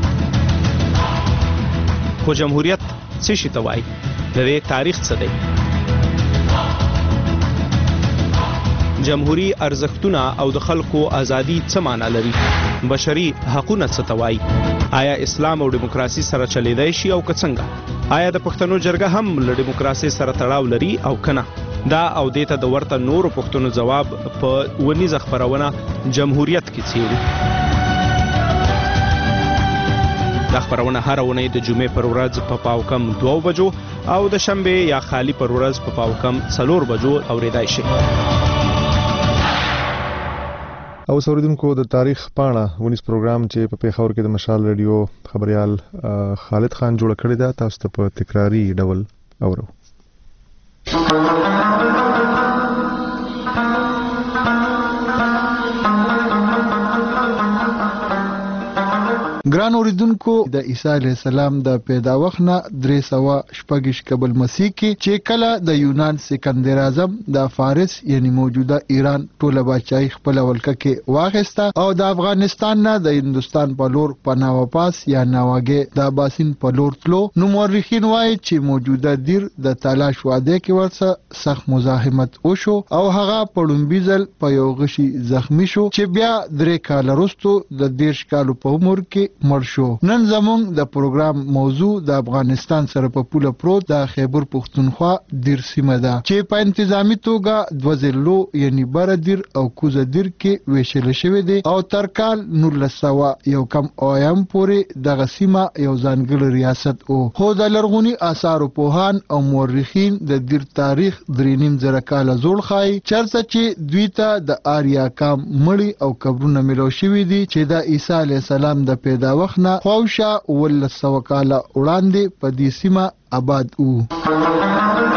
خو جمهوریت څه شي ته وایي؟ د دې تاریخ څه دی؟ جمهوری ارزښتونه او د خلکو ازادي څه معنا لري؟ بشري حقونه څه ته وایي؟ آیا اسلام او دیموکراسي سره چلیدای شي او که څنګه؟ آیا د پښتنو جرګه هم له دیموکراسي سره تړاو لري او کنه؟ دا او دې ته د ورته نورو پښتنو ځواب په ونیزه خپرونه جمهوریت کې څیړو. دا خپرونه هر اونۍ د جمعې پر ورځ په پاوکم 2 بجو او د شنبه یا خالی پر ورځ په پاوکم 4 بجو اوریدای شي. او اوریدونکو د تاریخ پاڼه ونیس پروګرام چې په پیښور کې د مشال رادیو خبريال خالد خان جوړ کړی دا تاسو ته په تکراری ډول اورو. ګران اوریدونکو د عیسی علی السلام د پیداوخت نه 326 قبل مسیح کې چې کله د یونان سکندر اعظم د فارس یعنی موجوده ایران ټوله بادشاہي خپل ولکه کې واغسته او د افغانستان نه د هندستان په لور پناه واپس یا ناوګه د باسین په لور تلو، نو مورخین وایي چې موجوده دیر د تلاش واده کې ورسره سخت مزاحمت وشو او هغه په لومبي ځل په یو غشي زخمی شو چې بیا 3 کال وروسته د 10 کالو په عمر کې مړ شو. نن زموږ د پروګرام موضوع د افغانستان سره په پوله پروت د خیبر پښتونخوا دیر سیمه ده چې په انتظامی توګه دوه ضلعو یعنی بره دیر او کوزه دیر کې ویشل شوی دی او تر کال 1900 یو کم اویم پورې دغه سیمه یو ځانګړی ریاست او خو د لرغوني آثارو پوهان او مورخین د دیر تاریخ 3.5 کاله زوړ ښایي چرته چې دوی ته د آریا کام مړي او قبرونه ملو شوي دي چې د عیسی علیه السلام د پیدا وخت نه خواوشا 1900 کاله وړاندې په دې سیمه آباد وو.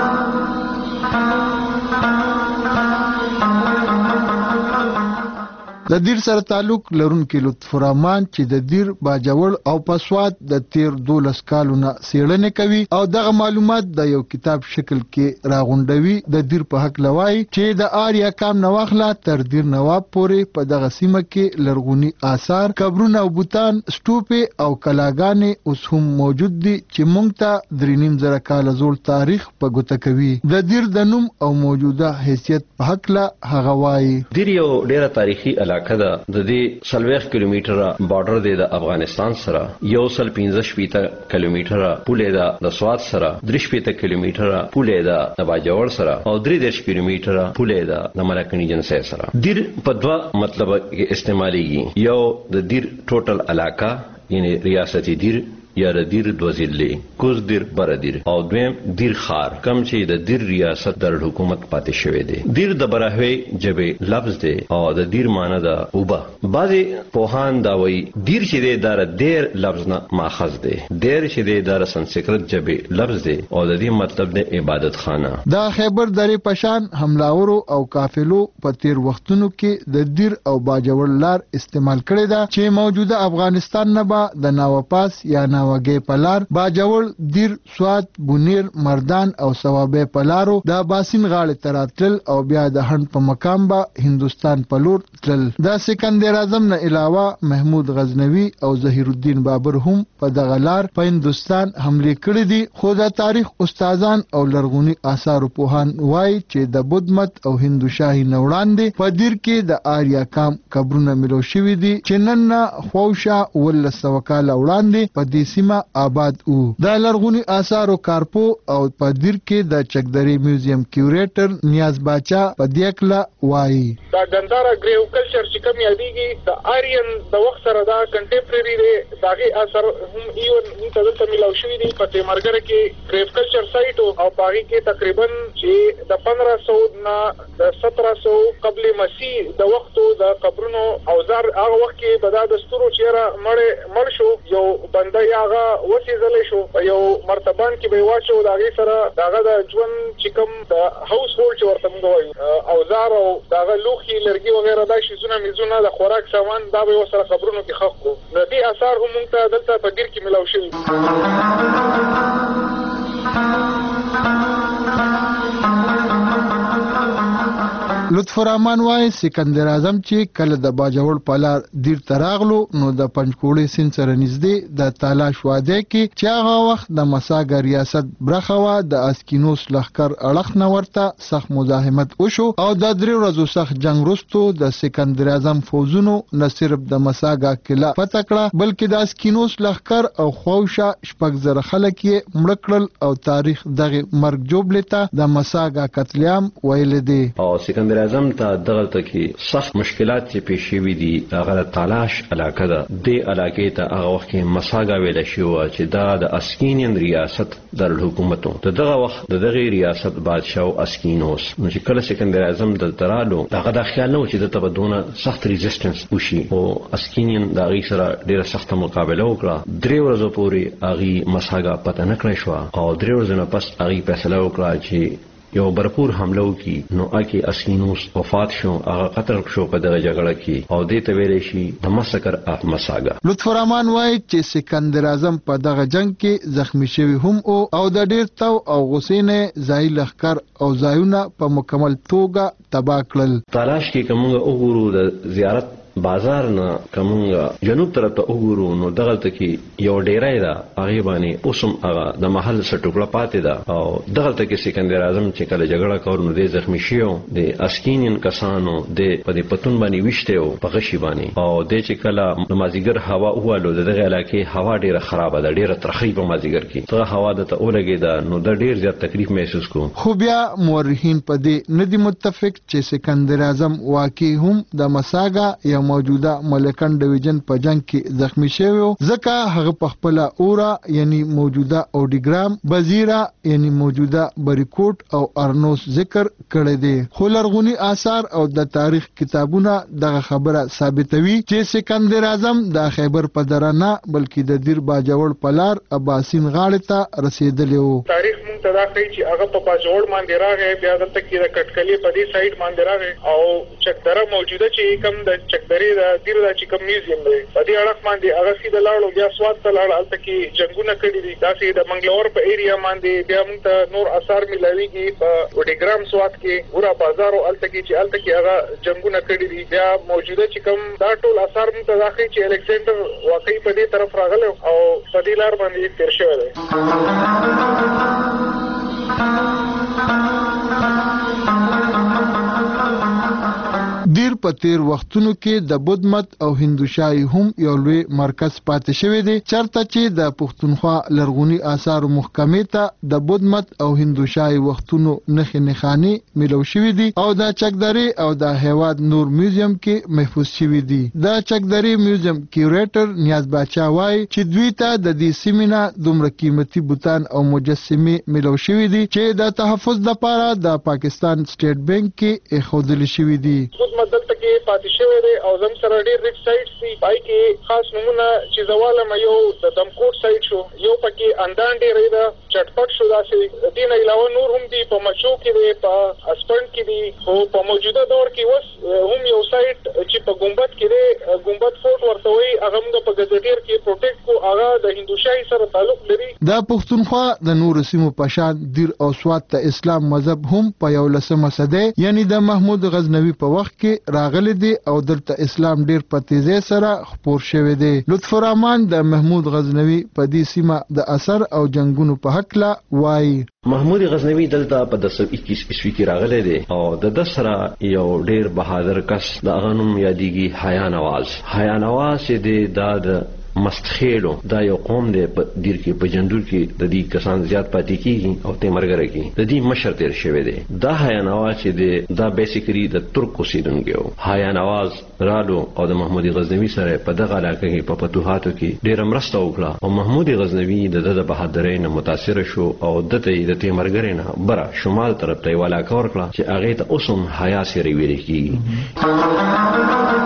د دیر سره تعلق لرونکي لطف الرحمن چې د دیر باجوړ او پسواد د 13 کالونه څېړنې کوي او دغه معلومات د یو کتاب شکل کې راغونډوي. د دیر په حق لوي چې د آریا کام نواخلا تر دیر نواب پورې په دغه سیمه کې لرغوني آثار قبرونه او بوتان سټوپې او کلاګانې اوس هم موجود دي چې مونږ ته 3.5 کاله زوړ تاریخ په ګوته کوي. د دیر د نوم او موجوده حیثیت په حق لا هغه وایي دیر یو ډیره تاریخي علاقه ده. د دې 40 کیلومتره بارډر دی د افغانستان سره، 115 کیلومتره پوله ده د سواد سره، 3 کیلومتره پوله ده د باجوړ سره او 3 کیلومتره پوله ده د مراکني جنسي سره. دیر په دوه مطلب کې استعماليږي، یو د دیر ټوټل علاقه یعنی ریاستي دیر یا د دیر دو ضلع کوز دیر بره دیر او دویم دیر خار کم چې د دیر ریاست در حکومت پاتې شوی دی. دیر د براهوی جبه لفظ دی او د دیر معنی د اوبه. بعضی پوهان دا وایي دیر چې دی دا دیر لفظ نه ماخذ دی، دیر چې دی دا سنسکرت جبه لفظ دی او د دې مطلب دی عبادت خانه. د خیبر درې پشان حملاورو او قافلو په تیر وختونو کې د دیر او باجوړ لار استعمال کړی دا چې موجوده افغانستان نه به د ناوپاس یا وګي پلار باجوړ دیر سواد بونیر مردان او ثوابه پلارو د باسین غاړه تراتل او بیا د هند په مقام به هندستان په لور تل. د سکندر اعظم نه علاوه محمود غزنوي او ظهیر الدین بابر هم په دغه لار په هندستان حمله کړې دي. خو د تاریخ استادان او لرغوني آثار پوهان وایي چې د بدھ مت او هندو شاهي نوړاندې په دیر کې د آریا کام قبرونه ملو شوي دي چې نن نه خوشا 1900 کاله وړاندې په دې سیمه آباد وو. د لرغوني آثارو کارپو او په دیر کې د چکدری میوزیم کیوریټر نیاز باچا په دیکلا وایي دا ګندارا ګریو کلچر چې کوم یادېږي د آریان د وخت سره دا کنټمپرری دی داغه اثر هم ایون دلته ملاو شوی دی. په تیمرګر کې ګریو کلچر سایت او باغی کې تقریبا چې د 1500 نه د 1700 قبل مسیح د وختو د قبرونو اوزار هغه وخت کې په د ستورو چیرې مړ شو یو بنده هغه وسیزلې شو په یو مرتبان کې به واچو داغه سره داغه د ژوند چې کوم د هاوس هولډ چې ورته موږ وایو اوزار او داغه لوخي لرګي وغیرہ دا شیزونه میزونه د خوراک سامان دا به وسره خبرونو کې خخ کو. د دې آثار هم موږ ته دلته په دیر کې ملاو شوي. لطف الرحمن وای سکندر اعظم چې کله د باجوړ پلار دیر تراغلو نو د پنځکوړې سین سره نږدې د تالاش واده کې چې هغه وخت د مساګ ریاست برخوا د اسکینوس لخر اړخ نه ورته سخت مزاحمت وشو او د درې ورځو سخت جنگ وروسته د سکندر اعظم فوجونو نه صرف د مساګ کلا فتح کړه بلکې د اسکینوس لخر او خوشا شپږ زره خلک یې مړ کړل او تاریخ دغه مرګ جوړلته د مساګ قتل عام ویل دي. او سکندر اعظم ته دغه کې سخت مشکلات چې پیښ شوي دي. هغه تالاش علاقه ده د علاقې ته هغه وخت کې مساګا ویل شو چې دا د اسکینین ریاست در حکومتو دغه وخت دغه ریاست بادشاہ اسکینوس نو چې کله سکندر اعظم د ترالو هغه د خیال نو چې د تبدونه سخت ریزिस्टنس وشي او اسکینین د غي سره ډیره سخت مقابله وکړه. 3 ورځې پورې هغه مساګا پته نه کړی شو او 3 ورځې نه پس هغه فیصله وکړه چې یو برپور حمله وکي نو اکی اسکینوس وفات شو هغه قتل شو په دغه جګړه کې او دې ته ویل شي د مسکر اف مساګا. لطف الرحمن وایي چې سکندر اعظم په دغه جنگ کې زخمی شوی هم او د ډیر تو او غسینه ځای لخر او ځایونه په مکمل توګه تباہ کړل. تالاش کې کومه وګورو د زیارت بازار نه کومه جنوب طرف ته وګورو نو دغه کې یو ډیرای دا هغه باندې اوسم هغه د محل سټوکړه پاتې ده او دغه کې سکندر اعظم چې کله جګړه کور نو د زخمی شیو د اسکینین کسانو د پدې پتون باندې وشته او په غشي باندې او د چې کله نمازیګر هوا اوالو دغه علاقې هوا ډیره خراب ده ډیره ترخی په مازیګر کې ته هوا د ته اولګي ده نو د ډیر زیات تکلیف محسوس کو. خو بیا مورخین په دې ندي متفق چې سکندر اعظم واقعي هم د مساګا یا موجوده ملکن ډیویژن په جنگ کې زخمی شوی ځکه هغه په خپل اورا یعنی موجوده اوډیګرام بزیرا یعنی موجوده بریکوټ او ارنوس ذکر کړی دی. خو لرغونی آثار او د تاریخ کتابونه دغه خبره ثابتوي چې سکندر اعظم د خیبر په دره نه بلکې د دیر باجوړ پلار اباسین غاړه ته رسیدلی وو. تاریخ مونږ ته دا کوي چې هغه په باجوړ باندې راغی بیا دلته کې د کټکلی په دې سایډ باندې راغی او چکدره موجوده چې کوم د چکدرې د دیر د چې کوم میوزیم دی په دې اړه باندې هغه سیده لاړو بیا سواد ته لاړ الته کې جنگونه کړي دي داسې د منګلور په ایریا باندې بیا مونږ ته نور اثار ملاويږي په وډیګرام سواد کې ورا بازار او الته کې هغه جنگونه کړي دي بیا موجوده چې کوم دا ټول اثار مونږ ته راځي چې الکسندر واقعي په دې طرف راغله او په دې لار باندې تیر شوی دی. دیر په تیر وختونو کې د بود مت او هندوشاهي هم یو لوی مرکز پاتې شوی دی چرته چې د پښتونخوا لرغونی آثار محکمې ته د بود مت او هندوشاهي وختونو نښې نښانې ملو شوی دي او د چکدرې او د هیواد نور میوزیم کې محفوظ شوی دي. د چکدرې میوزیم کیوریټر نیاز باچا وایي چې دوی ته د دې سیمینه دومره قیمتي بوتان او مجسمې ملو شوی دي چې د تحفظ لپاره د پاکستان سټیټ بانک کې اخودل شوی دي. دلته کې پاتې شوی دی او زم سره ډېر ریک سایټس دي پای کې خاص نمونه چې زواله مې یو د دمکوټ سایټ شو یو پکې اندان ډېر دی چټپټ شو داسې دین علاوه نور هم دي په مچو کې دي په اسپند کې دي او په موجوده دور کې وس هم یو سایټ چې په ګمبد کې دی ګمبد فورټ ورته وي هغه موږ په ګزټیر کې پروټیکټ کو هغه د هندوشاهي سره تعلق لري. د پښتونخوا د نور سیمو په شان دیر او سواد ته اسلام مذهب هم په 11مه صدۍ یعنی د محمود غزنوي په وخت کې راغلي دي او دلته اسلام ډیر په تیزی سره خپور شوی دی. لطف الرحمن د محمود غزنوي په دې سیمه د اثر او جنگونو په حق لا وایي. محمود غزنوي دلته په 1921 عیسوي کې راغلی دی او د سره یو ډیر بهادر کس د غنوم یادېږي حیا نواز چې د مستخیلو دا یو قوم دی په دیر کې په جندور کې د دې کسان زیات پاتې کیږي او تیمرګره کې د دې مشر تیر شوی دی. دا حیا نواز چې دا بیسیکلی د ترک اوسیدونکو حیا نواز رالو او د محمود غزنوي سره په دغه علاقه کې په فتوحاتو کې ډیر مرسته وکړه او محمود غزنوي د بهادرۍ نه متاثر شو او د تیمرګرې نه بره شمال طرف ته ولا کور کړه چې هغه ته اوسم حیا سره ویل کیږي.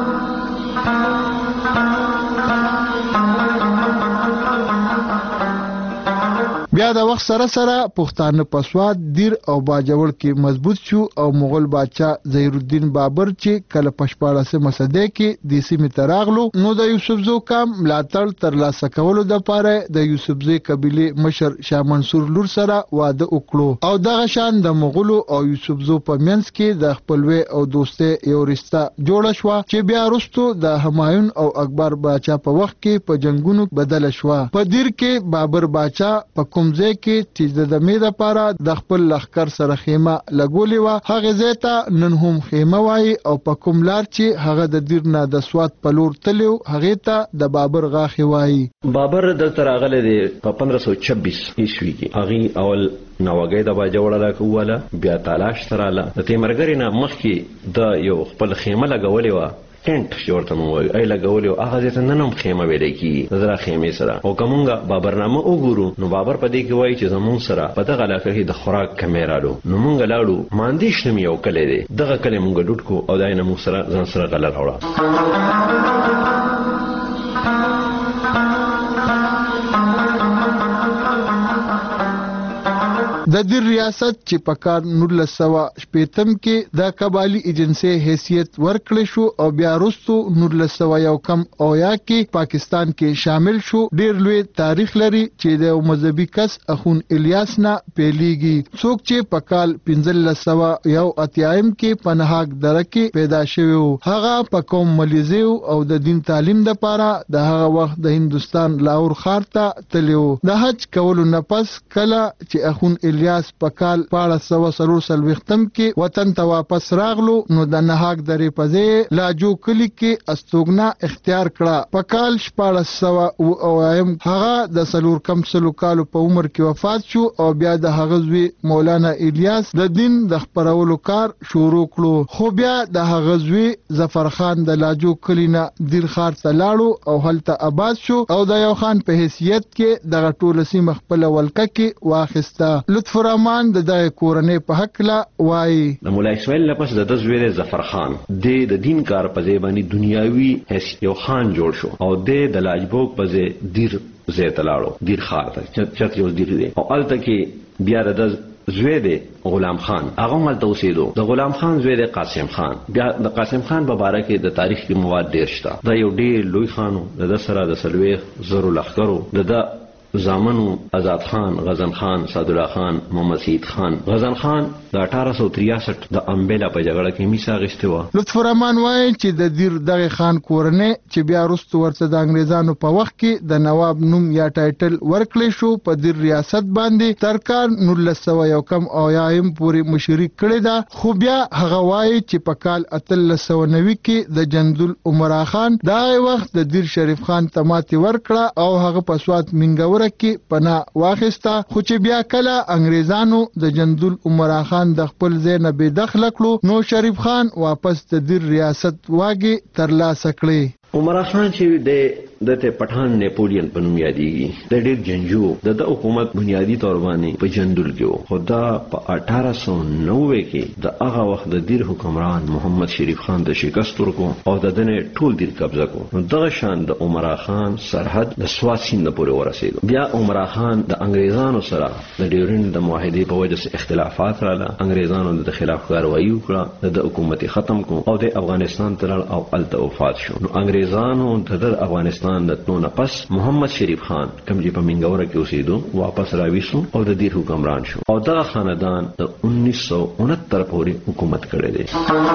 بیا د وخت سره سره پښتانه په سواد دیر او باجوړ کې مضبوط شو او مغول بادشاہ ظهیر الدین بابر چې کله په 14مه صدۍ کې د سیمې ته راغلو نو د یوسفزو قوم ملاتړ ترلاسه کولو لپاره د یوسفزي قبیله مشر شاه منصور لور سره واده وکړو او دغه شان د مغولو او یوسفزو په منځ کې د خپلوي او دوستۍ یو رشتہ جوړ شو چې بیا وروسته د همایون او اکبر بادشاہ په وخت کې په جنگونو بدل شو. په دیر کې بابر بادشاہ په کومځای کې چې د دمې لپاره د خپل لښکر سره خیمه لګولې و هغه ځای ته نن هم خیمه وایي او په کوم لار چې هغه د دیر نه د سواد په لور تلو هغه ته د بابر غاخي وایي. بابر دلته راغلی دی په 1526 عیسوي کې هغه اول نوګي د باجوړه لا کوله بیا تلاش سره لا د تیمرګری نه مخکې د یو خپل خیمه لګولې و ټینټ شورته مو وای ای لګولیو هغه ځته ننم خیمه ویلې کی زرا خیمه سره او کومګه بابرنامه وګورو نو بابر په دې کې وای چې زمون سره په دغه علاقه کې د خوراک کمیرالو نو مونږ لاړو ماندیش نم یو کله دی دغه کله مونږ ډوټ کو او داینه مو سره ځان سره غل راوړه. د دې ریاست چې په کال 1980 کې د قبایلی ایجنسی حیثیت ورکړل شو او بیا وروسته 1901 کې پاکستان کې شامل شو. ډیر لوی تاریخ لري چې د مذهبي کس اخون الیاس نه پیلېږي، څوک چې په کال 1581 کې پنهاک دره کې پیدا شوی و. هغه په قوم ملیزي او د دین تعلیم لپاره د هغه وخت د هندستان لاهور ښار ته تللی و. د حج کولو نه پس کله چې اخون الیاس په کال 1440 کې وطن ته واپس راغلو نو د نهاک درې په ځای لاجو کلی کې استوګنا اختیار کړه. په کال 1400 هغه د 4 کالو په عمر کې وفات شو او بیا د هغه زوی مولانا الیاس د دین د خپرولو کار شروع کړو. خو بیا د هغه زوی ظفر خان د لاجو کلی نه دیر ښار ته لاړو او هلته آباد شو او د یو خان په حیثیت کې دغه ټوله سیمه خپل ولکه کې واخیسته. لطف الرحمن د دغه کورنۍ په حق لا وایي د مولا اسماعیل لپس د زوی ظفر خان د دین کار په ځای باندې دنیاوي حیثیت یو خان جوړ شو او د لاجبوک په ځای دیر ځای ته لاړو، دیر ښار ته چت یو دیر دی او الته کې بیا د زوی دی غلام خان هغه ملته اوسېدو. د غلام خان زوی دی قاسم خان. بیا د قاسم خان په باره کې د تاریخ کې مواد ډیر شته. دا یو ډیر لوی خانو د سره د 40,000 لښکرو د زامنو آزاد خان، غزن خان، سعدالله خان، محمد سعید خان. غزن خان د 1863 د امبیلا په جګړه کې میثاق اخیستی و. لطف الرحمن وایي چې د دیر دغه خان کورنۍ چې بیا وروسته ورته د انګریزانو په وخت کې د نواب نوم یا ټایټل ورکړی شو په دیر ریاست باندې تر کال 1901 پورې مشري کړې ده. خو بیا هغه وایي چې په کال 1890 کې د جندل عمرا خان دغه وخت د دیر شریف خان ته ماتې ورکړه او هغه په سوات منګور کې پناه واخیسته. خو چې بیا کله انګریزانو د جندل عمرا خان د خپل ځای نه بې دخله کړو نو شریف خان واپس د دیر ریاست واګې ترلاسه کړې. عمرا خان چې د پټان نیپولین په نوم یادېږي د ډېر جنجو د حکومت بنیادی طور باندې په جندل کې و. خو دا په 1890 کې د هغه وخت د دیر حکمران محمد شریف خان د شکست ورکړو او د دنه ټول دیر قبضه کړو. نو دغه شان د عمرا خان سرحد د سوات سیند پورې ورسېدو. بیا عمرا خان د انګریزانو سره د ډیورند د معاهدې په وجه سره اختلافات رااله. انګریزانو د خلاف کاروایی وکړه، د حکومت ختم کړو او د افغانستان ته لاړ او الته وفات شو. نو انګریزانو د افغانستان د تلو پس محمد شریف خان کوم چې په منګوره کې اوسېدو واپس راوېسو او د دیر حکمران شو او دغه خاندان د 1969 پورې حکومت کړی دی.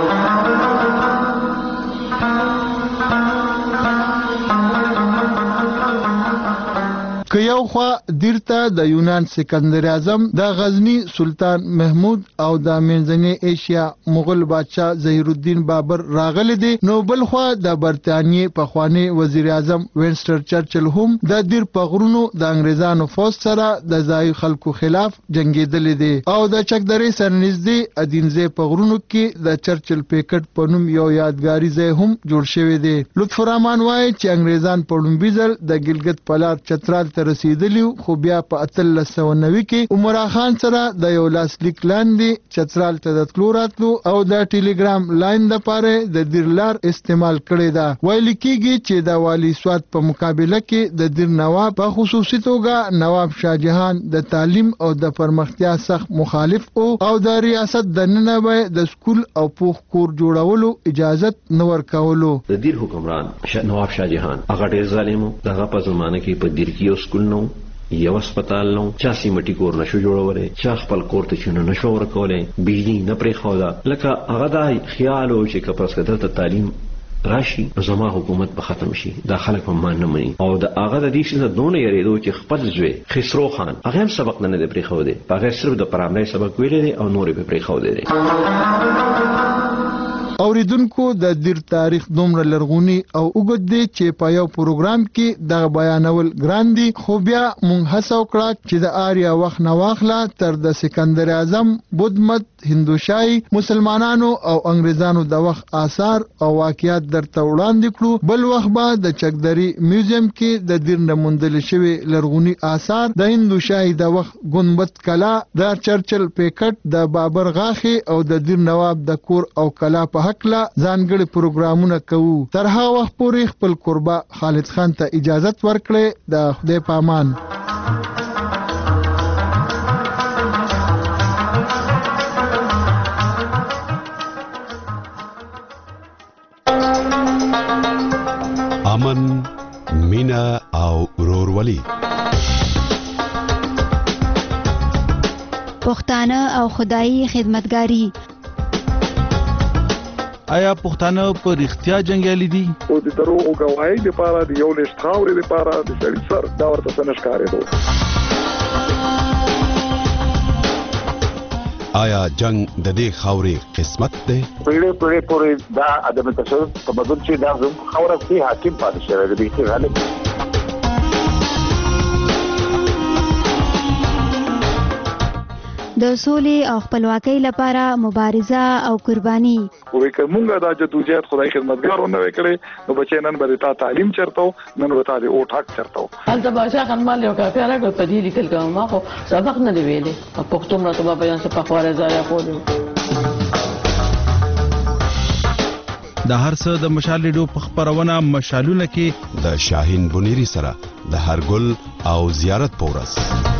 که یو خوا دیرته د یونان سکندر اعظم، د غزنی سلطان محمود او د منځنۍ ایشیا مغل بادشاہ ظهیر الدین بابر راغلي دي، نو بل خوا د برتانیې پخوانی وزیر اعظم وینسټن چرچل هم د دیر په غرونو د انګریزانو فوج سره د ځای خلکو خلاف جنگیدلې دي او د چکدرې سرنږدې ادینځې په غرونو کې د چرچل پیکټ په نوم یو یادګاري ځای هم جوړ شوی دی. لطف الرحمن وایي چې انګریزان په لومبي ځل د ګلګت په لار چترال رسیدلی، خو بیا په 1890 کې عمرا خان سره د یو لاسلیک لاندې چترال ته د تلو راتلو او د ټیلیګرام لاین لپاره د دیر لار استعمال کړی ده. ویل کېږي چې د والی سوات په مقابله کې د دیر نواب په خصوصي توګه نواب شاهجهان د تعلیم او د پرمختیا سخت مخالف او د ریاست د ننه د سکول او پوخ کور جوړولو اجازت نه ورکولو. د دیر حکمران نواب شاهجهان هغه ډیر ظالم دغه په زمانه کې په دیر کې سکول نو یو هسپتال نو چا سیمټي کور نشو جوړولای، چا خپل کور ته چونه نشو ورکولای، بجلی نه پرې خودا. لکه هغه د خیال او چې کپرس کده ته تعلیم راشي زما حکومت به ختم شي، دا خلک په مان نه مني او د هغه د دې څخه دونه یریدو چې خپل زوی خسرو خان هغه هم سبق نه دی پرې خو دی، هغه صرف د پرامنۍ سبق ویلې او نور به پرې خو دی. اوریدونکو د دیر تاریخ دومره لرغونی او اوږد دی چې په یو پروګرام کې دغه بیانول ګران دي، خو بیا مونږ هڅه وکړه چې د آریا وخت نه واخله تر د سکندر اعظم، بودمت، هندوشاهي، مسلمانانو او انګریزانو د وخت آثار او واقعیات درته وړاندې کړو. بل وخت به د چکدری میوزیم کې د دیر نه موندل شوي لرغونی آثار، د هندوشاهي د وخت ګنبد کلا، د چرچل پیکټ، د بابر غاخي او د دیر نواب د کور او کلا په حقله ځانګړي پروګرامونه کوو. تر هغه وخت پورې خپل قربا خالد خان ته اجازت ورکړئ. د خدای په امان. پښتانه او خدایي خدمتګاری. آیا پښتانه په رښتیا جنگیالي دي؟ او د دروغ گواهی لپاره د یو لښت خاورې لپاره د سړي سر دا ورته څه نه ښکارېدو. آیا جنگ د دې خاورې قسمت دی؟ پیړې پورې دا عدم تشدد تمدن چې دا زموږ خاوره کې حاکم پاتې شوی دی چې غالب د سولې او خپلواکۍ لپاره مبارزه او قرباني. وې کومه دا جدوجہد خدای خدمتګارو نه وکړي نو بچي نن به تا تعلیم چرته نن به تا د او ټاک چرته. انت باشا خنمال یو کافي راغله په دې لیکل کوم ما خو سبق نه دی ویلې په پښتو مرته په بیان څه په خواره ځای خوري. د هر څه د مشال ریډیو په خبرونه مشالونه کې د شاهین بنيري سره د هر ګل او زیارت پورس